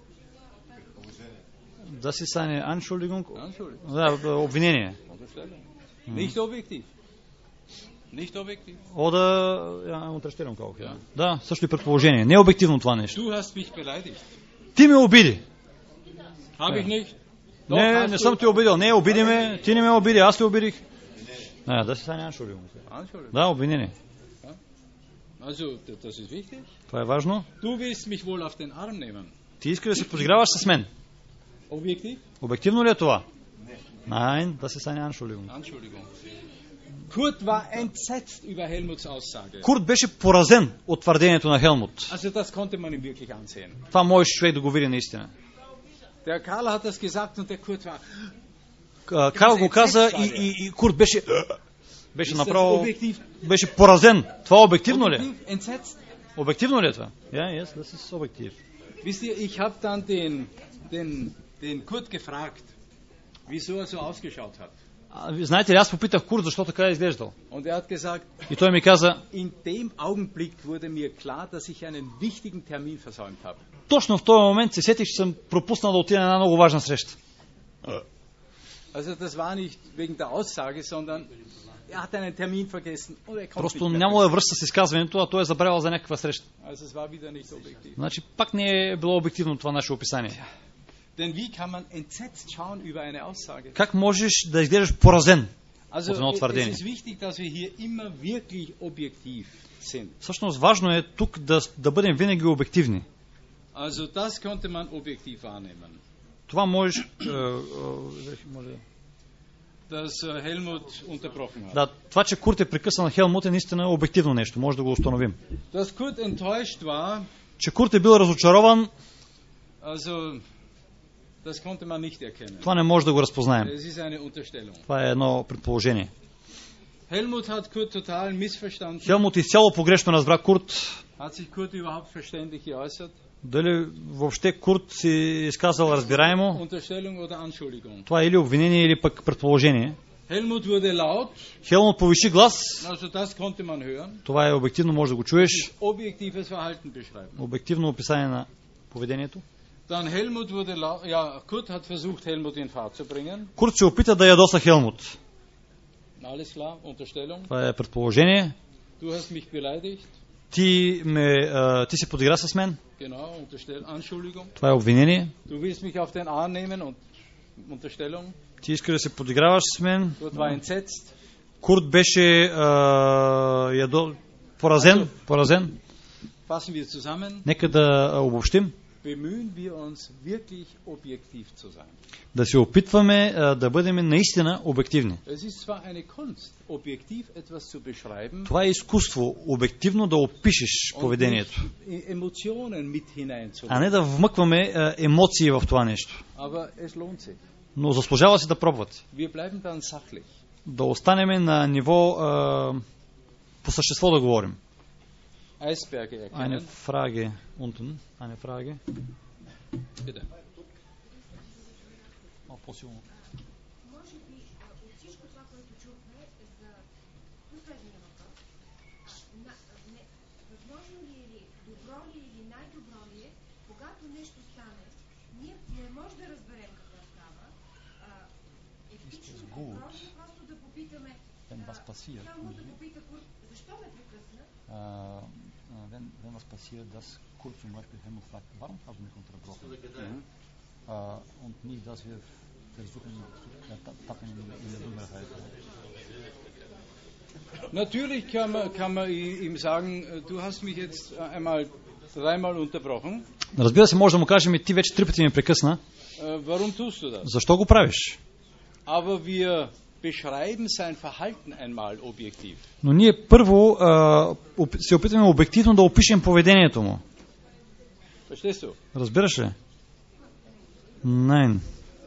Das ist eine Anschuldigung. Обвинение. Nicht objektiv. Nicht objektiv. Unterstellung auch. Да, също и предположение. Не е обективно това нещо. Du hast mich beleidigt. Ти ме обиди. Habe ich nicht. Не съм те обидил. Не, обиди ме. Ти не ме обиди, аз те обидих. Das ist eine Anschuldigung. Да, обвинение. Also, das ist wichtig. Това е важно. Du willst mich wohl auf den Arm nehmen. Ти искаш да се подиграваш с мен. Objektiv? Обективно ли е това? Nein, das ist eine Anschuldigung. Kurt war entsetzt über Helmuts Aussage. Курт беше поразен от твърдението на Хелмут. Also, das konnte man ihm wirklich ansehen. Това можеш човек да го види наистина. Der Karl hat das gesagt und der Kurt war... Карл го каза и Курт беше направо... Беше поразен. Това обективно ли е? Обективно ли е това? Yes, das ist objektiv. Wisst ihr, ich habe dann den Kurt gefragt, wieso er so ausgeschaut hat. Знаете ли, аз попитах Курт, защо така е изглеждал. Und er hat gesagt, и той ми каза, in dem Augenblick wurde mir klar, dass ich einen wichtigen Termin versäumt habe. Точно в този момент се сетих, че съм пропуснал да отида на една много важна среща. Also das war nicht wegen der Aussage, sondern er hat einen Termin vergessen. Просто нямало да връзка с изказването, а той е забравил за някаква среща. Also es war wieder nicht objektiv. Значи пак не е било обективно това наше описание. Denn wie kann man entsetzt schauen über eine Aussage? Как можеш да изглеждаш поразен от едно твърдение? Es ist wichtig, dass wir hier immer wirklich objektiv sind. Всъщност важно е тук да бъдем винаги обективни. Also das konnte man objektiv wahrnehmen. Това можеш dass Helmut unterbrochen hat. Да, това, че Курт е прекъснал Хелмут, е наистина обективно нещо, може да го установим. Dass Kurt enttäuscht war, че Курт е бил разочарован, also das konnte man nicht erkennen. Това не може да го разпознаем. Es ist eine Unterstellung. Това е едно предположение. Helmut hat Kurt total missverstanden. Хелмут изцяло погрешно разбра Курт. Hat sich Kurt überhaupt verständlich geäußert? Дали въобще Курт си изказал разбираемо? Unterstellung oder Anschuldigung? Това е или обвинение, или пък предположение. Helmut wurde laut. Хелмут повиши глас. Also das konnte man hören. Това е обективно, може да го чуеш. Objektives Verhalten beschreiben. Обективно описание на поведението. Dann Helmut wurde laut. Ja, Kurt hat versucht, Helmut in Fahrt zu bringen. Курт се опита да ядоса Хелмут. Alles klar, Unterstellung. Това е предположение. Du hast mich beleidigt. Ти се подигра с мен. Genau, Anschuldigung. Това е обвинение. Du willst mich auf den Arm nehmen und Unterstellung. Ти искаш да се подиграваш с мен. Kurt war entsetzt. Курт беше поразен. Fassen wir zusammen. Нека да обобщим. bemühen wir uns wirklich objektiv zu sein. Да се опитваме да бъдем наистина обективни. Es ist zwar eine Kunst, objektiv etwas zu beschreiben, Това е изкуство, обективно да опишеш поведението, Emotionen mit hineinzubringen. а не да вмъкваме емоции в това нещо. Aber es lohnt sich. Но заслужава се да пробвате. Wir bleiben dann sachlich. Да останем на ниво по същество да говорим. Eisberge Eine erkennen. Frage unten. Eine Frage. Bitte. По-силно. Може би от всичко това, което чухме, за последния въпрос, възможно ли е, добро ли или най-добро ли е, когато нещо стане, ние не можем да разберем какво става, етично добро ли е просто да попитаме, само да попита Курт, защо ме прекъсна? Wenn was passiert, dass Kurt zum Beispiel Helmut fragt, warum hast du mich unterbrochen? Und nicht, dass wir versuchen, tappen in der Dunkelheit. Natürlich kann man ihm sagen, du hast mich jetzt einmal dreimal unterbrochen. Разбира се, може да му кажем, ти вече 3 пъти ме прекъсна. Warum tust du das? Защо го правиш? Aber wir beschreiben sein Verhalten einmal objektiv. Но ние първо се опитваме обективно да опишем поведението му. Verstehst du? Разбираш ли? Nein.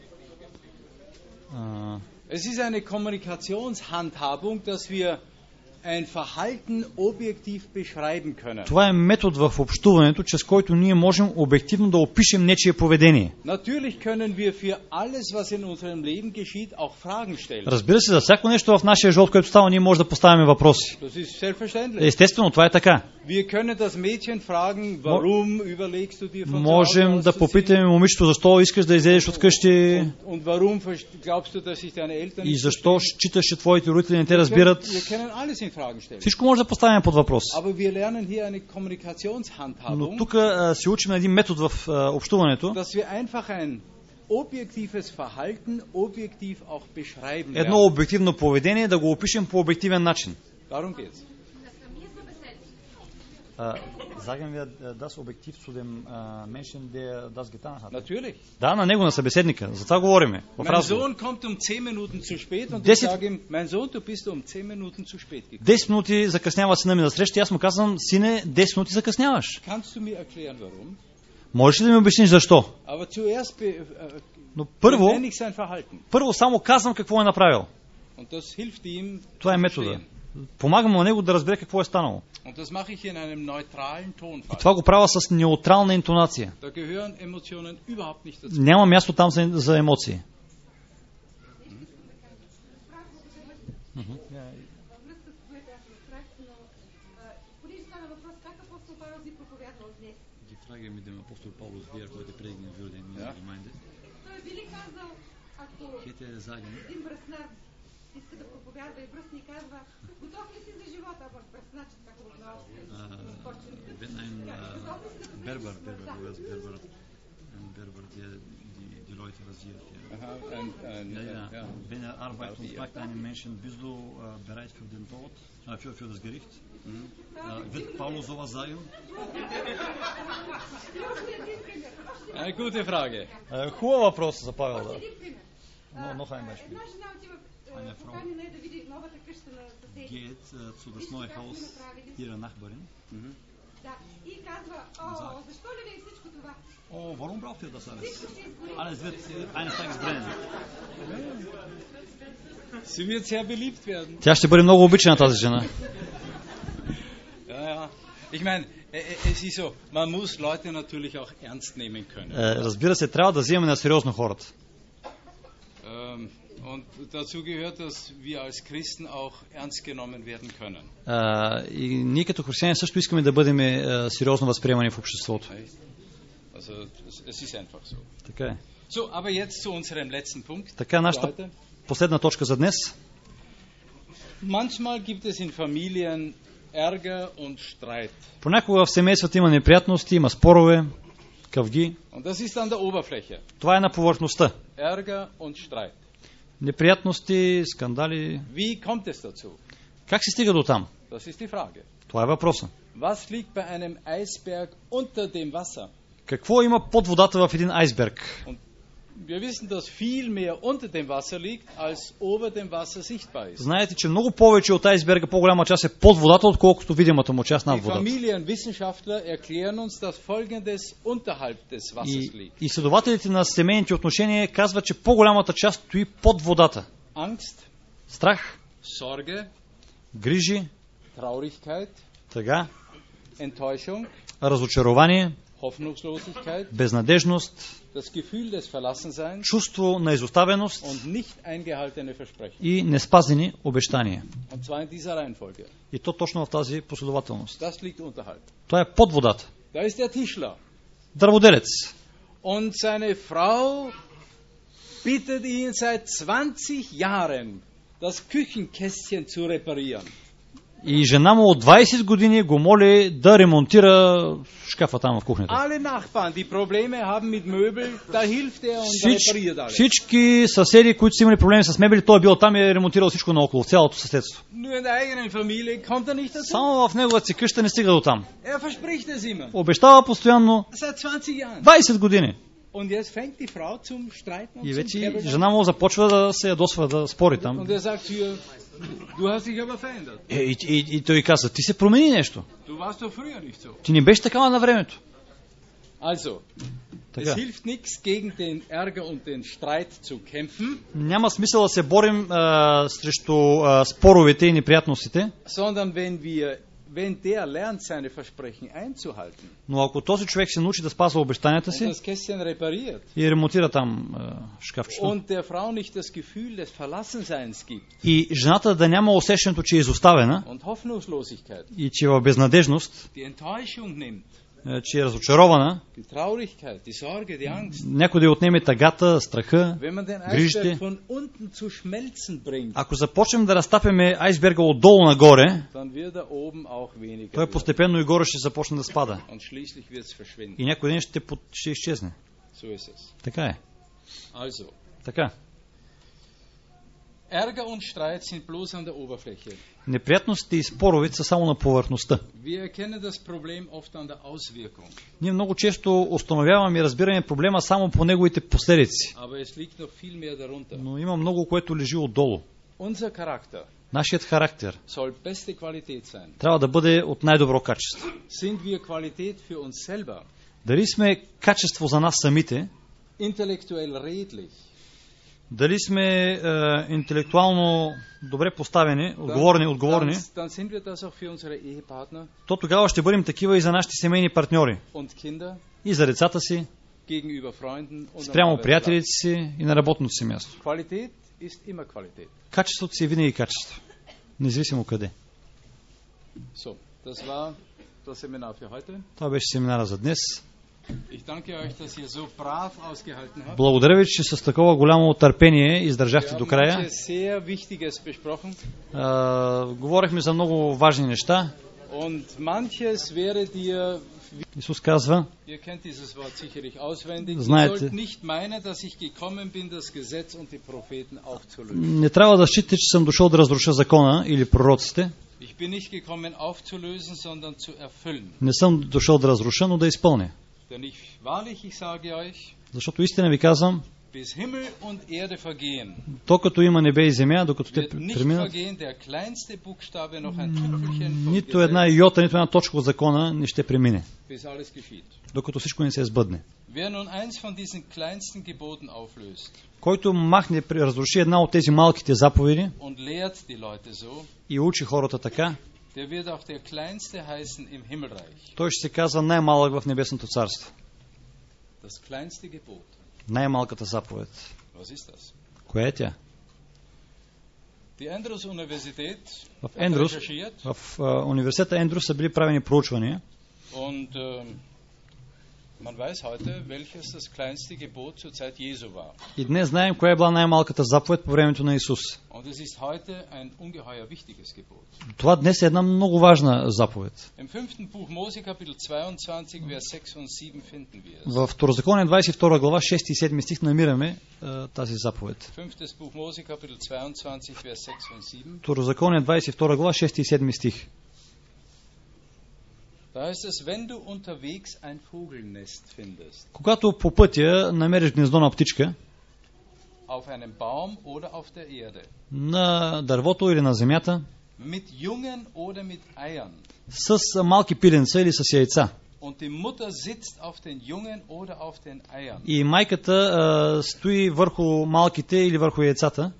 Es ist eine Kommunikationshandhabung, dass wir ein Verhalten objektiv beschreiben können. Това е метод в общуването, чрез който ние можем обективно да опишем нечие поведение. Natürlich können wir für alles, was in unserem Leben geschieht, auch Fragen stellen. Разбира се, за всяко нещо в нашия живот, което става, ние можем да поставяме въпроси. Das ist selbstverständlich. Естествено, това е така. Wir können das Mädchen fragen, warum überlegst du dir von Можем да попитаме момичето, защо искаш да излезеш от къщи und warum glaubst du, dass sich deine Eltern и защо считаш, че твоите родители не те разбират. Wir können alles in Fragen stellen. Всичко може да поставяме под въпрос. Aber wir lernen hier eine Но Kommunikationshandhabung, тук се учим един метод в общуването, dass wir einfach ein objektives Verhalten objektiv auch beschreiben едно lernen. обективно поведение да го опишем по обективен начин. Darum geht's. Sagen wir das objektiv zu dem Menschen, der das getan hat. Natürlich. Да, на него, на събеседника. За това говориме. В Mein разговор. Sohn kommt 10 Minuten zu spät und ich 10 sage ihm, mein Sohn, du bist 10 Minuten zu spät gekommen. 10 минути закъснява сина ми на среща и аз му казвам, сине, 10 минути закъсняваш. Kannst du mir erklären, warum? Можеш ли да ми обясниш защо? Aber zuerst Но първо benenne ich sein Verhalten. само казвам какво е направил. Und das hilft ihm. Това е метода. Помагам на него да разбере какво е станало. Und das mache ich in einem neutralen Tonfall. И това го правя с неутрална интонация. Da gehören Emotionen überhaupt nicht dazu. Няма място там за емоции. Die Frage mit dem Apostel Paulus, wie heute predigen würde in meiner Gemeinde. Той би ли казал, ако един бръснат иска да проповядва и бръсни казва, готов ли си за живота, а бръсначът как отново Wenn ein Berber, der die Leute rasiert. Ja. Wenn arbeitet und fragt einen Menschen, bist du bereit für den Tod, für das Gericht? Wird Paulus sowas sagen? Eine gute Frage. Хубав въпрос за Павел, да. Noch ein Beispiel. Eine Frau geht zu das neue Haus ihrer Nachbarin. и казва, защо ли е всичко това? Warum braucht ihr das alles? Alles wird eines Tages brennen. Sie wird sehr beliebt werden. Тя ще бъде много обичана, тази жена. Ja. Ich meine, es ist so, man muss Leute natürlich auch ernst nehmen können. Разбира се, трябва да вземем на сериозно хората. Und dazu gehört, dass wir als Christen auch ernst genommen werden können. И ние като християни също искаме да бъдем сериозно възприемани в обществото. Also es ist einfach so. Така е. So, aber jetzt zu unserem letzten Punkt. Така, нашата последна точка за днес. Manchmal gibt es in Familien Ärger und Streit. Понякога в семействата има неприятности, има спорове, къвги. Und das ist an der Oberfläche. Това е на повърхността. Ärger und Streit. Неприятности, скандали. Wie kommt es dazu? Как се стига до там? Das ist die Frage. Това е въпросът. Was liegt bei einem Eisberg unter dem Wasser? Какво има под водата в един айсберг? Wir wissen, dass viel mehr unter dem Wasser liegt, als over dem Wasser sichtbar ist. Знаете, че много повече от айсберга, по-голяма част е под водата, отколкото видимата му част над Die водата. Familienwissenschaftler erklären uns, dass Folgendes unterhalb des Wassers liegt. И изследователите на семейните отношения казват, че по-голямата част стои под водата. Angst, Страх, Sorge, грижи, Traurigkeit, тъга, Enttäuschung, разочарование, Hoffnungslosigkeit, безнадежност, das Gefühl des Verlassenseins чувство на изоставеност und nicht eingehaltene Versprechen. и неспазени обещания. Und zwar in dieser Reihenfolge. И то точно в тази последователност. Das liegt unterhalb. Това е под водата. Da ist der Tischler. Дърводелец. Und seine Frau bittet ihn seit 20 Jahren, das Küchenkästchen zu reparieren. И жена му от 20 години го моли да ремонтира шкафа там в кухнята. Alle Nachbarn, die Probleme haben mit Möbel, da hilft er und repariert alles. Всички съседи, които са имали проблеми с мебели, той е бил там и е ремонтирал всичко наоколо, цялото съседство. Nur in der eigenen Familie kommt er nicht dazu. Само в неговата си къща не стига до там. Er verspricht es immer. Обещава постоянно Seit 20 Jahren. 20 години. Und jetzt fängt die Frau zum Streiten И und zum вече Kämpfen. жена му започва да се ядосва, да спори там. Und er sagt zu ihr, du hast dich aber verändert. И той каза, ти се промени нещо. Du warst doch früher nicht so. Ти не беше такава на времето. Also, Така. es hilft nichts, gegen den Ärger und den Streit zu kämpfen, Няма смисъл да се борим срещу споровете и неприятностите, sondern wenn der lernt, seine Versprechen einzuhalten но ако този човек се научи да спазва обещанията und си das Kästchen repariert и ремонтира там шкафчето, und der Frau nicht das Gefühl des Verlassenseins gibt и жената да няма усещането, че е изоставена und Hoffnungslosigkeit, и че е в безнадежност, die Enttäuschung nimmt, че е разочарована, die Traurigkeit, die Sorge, die Angst, някой да й отнеме тъгата, страха, wenn man den грижите. Eisberg von unten zu schmelzen bringt, Ако започнем да разтапяме айсберга отдолу нагоре, dann wird er oben auch weniger той werden. постепенно и горе ще започне да спада. Und schließlich wird es verschwinden. И някой ден ще изчезне. So ist es. Така е. Also, Така. Ärger und Streit sind bloß an der Oberfläche. Неприятностите и споровете са само на повърхността. Wir erkennen das Problem oft an der Auswirkung. Ние много често установяваме и разбираме проблема само по неговите последици. Aber es liegt noch viel mehr darunter. Но има много, което лежи отдолу. Unser Charakter Нашият характер soll beste Qualität sein. трябва да бъде от най-добро качество. Sind wir Qualität für uns selber? Дали сме качество за нас самите, Intellektuell redlich? дали сме интелектуално добре поставени, отговорни, Dann sind wir das auch für unsere Ehepartner то тогава ще бъдем такива и за нашите семейни партньори, und Kinder, и за децата си, gegenüber Freunden und am спрямо Arbeitsplatz. приятелите си и на работното си място. Qualität ist immer Qualität. Качеството си е винаги качество, независимо къде. So, das war das Seminar für heute. Това беше семинара за днес. Ich danke euch, dass ihr so brav ausgehalten habt. Благодаря ви, че с такова голямо търпение издържахте до края. Wir haben sehr Wichtiges besprochen. Говорихме за много важни неща. Und manches wäre dir, Исус казва, ihr kennt dieses Wort sicherlich auswendig, ihr Знаете. sollt nicht meinen, dass ich gekommen bin, das Gesetz und die Propheten aufzulösen. не трябва да считате, че съм дошъл да разруша закона или пророците. Ich bin nicht gekommen aufzulösen, sondern zu erfüllen. Не съм дошъл да разруша, но да изпълня. Denn wahrlich, ich sage euch, Защото истина ви казвам, bis Himmel und Erde vergehen, докато има небе и земя, докато те wird nicht преминат, vergehen der kleinste Buchstabe noch ein Tüpfelchen vom нито една Gesetz, йота, нито една точка от закона не ще премине, bis alles geschieht. докато всичко не се сбъдне. Wer nun eins von diesen kleinsten Geboten auflöst Който махне, разруши една от тези малките заповеди und lehrt die Leute so, и учи хората така, der wird auch der Kleinste heißen im Himmelreich. той ще се казва най-малък в небесното царство. Das kleinste Gebot. Най-малката заповед. Was ist das? Коя е тя? Die Andrews-Universität В hat Ендрус, recherchiert в университета Ендрус са били правени проучвания und man weiß heute, welches das kleinste Gebot zur Zeit Jesu war. и днес знаем коя е била най-малката заповед по времето на Исус. Und es ist heute ein ungeheuer wichtiges Gebot. Това днес е една много важна заповед. Im 5. Buch Mose, Kapitel 22, Vers 6 und 7 finden wir es. В Второзаконие 22 глава 6 и 7 стих намираме тази заповед. 5. Buch Mose, Kapitel 22, Vers 6 und 7. Второзаконие 22 глава 6 и 7 стих. Когато по пътя намериш гнездо на птичка, на дървото или на земята, с малки пиленца или с яйца. И майката стои върху малките или върху яйцата.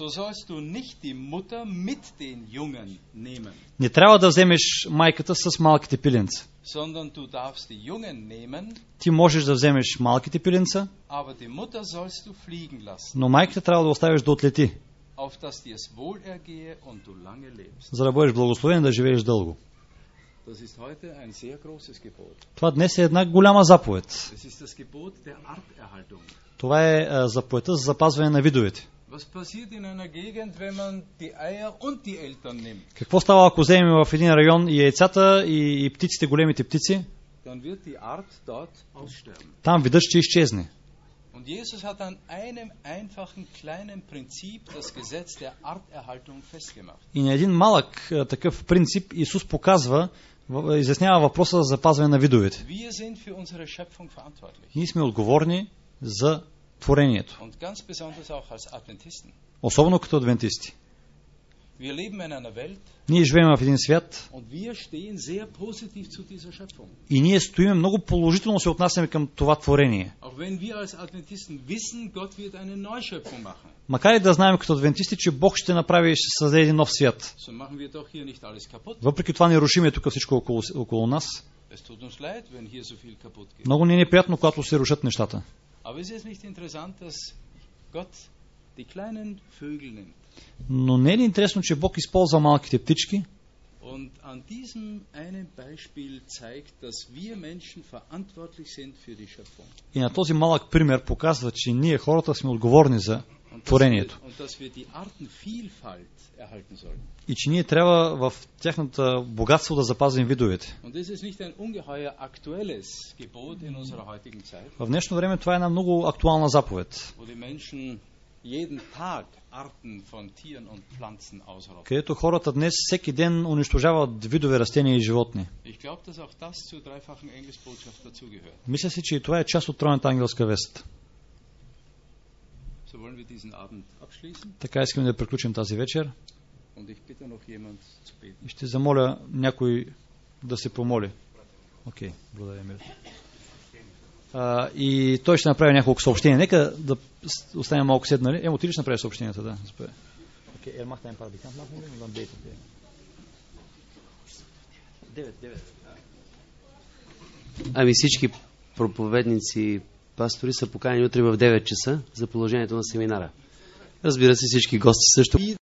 Не трябва да вземеш майката с малките пиленца. Ти можеш да вземеш малките пиленца, но майката трябва да оставиш да отлети, за да бъдеш благословен да живееш дълго. Това днес е една голяма заповед. Това е заповедта за запазване на видовете. Какво става, ако вземем в един район и яйцата, и птиците, големите птици? Там видът ще изчезне. И на един малък такъв принцип Исус показва, изяснява въпроса за запазване на видовете. Ние сме отговорни за творението. Особено като адвентисти. Ние живеем в един свят и ние стоим много положително, се отнасяме към това творение. Макар и да знаем като адвентисти, че Бог ще направи и ще създаде един нов свят. Въпреки това не рушиме тук всичко около нас. Много не е неприятно, когато се рушат нещата. Но не е ли интересно, че Бог използва малките птички? И на този малък пример показва, че ние хората сме отговорни за творението. И че ние трябва в тяхната богатство да запазим видовете. В днешно време това е една много актуална заповед, където хората днес всеки ден унищожават видове растения и животни. Мисля си, че и това е част от тройната ангелска вест. Така искаме да приключим тази вечер. И ще замоля някой да се помоли. Окей, благодаря ми. И той ще направи няколко съобщения. Нека да останем малко седнали. Емо, ти ли ще направи съобщенията? Да, окей, махте им парабикант, махте ли? Да, дейте. 9. Ами всички проповедници, пастори са поканени утре в 9 часа за положението на семинара. Разбира се, всички гости също.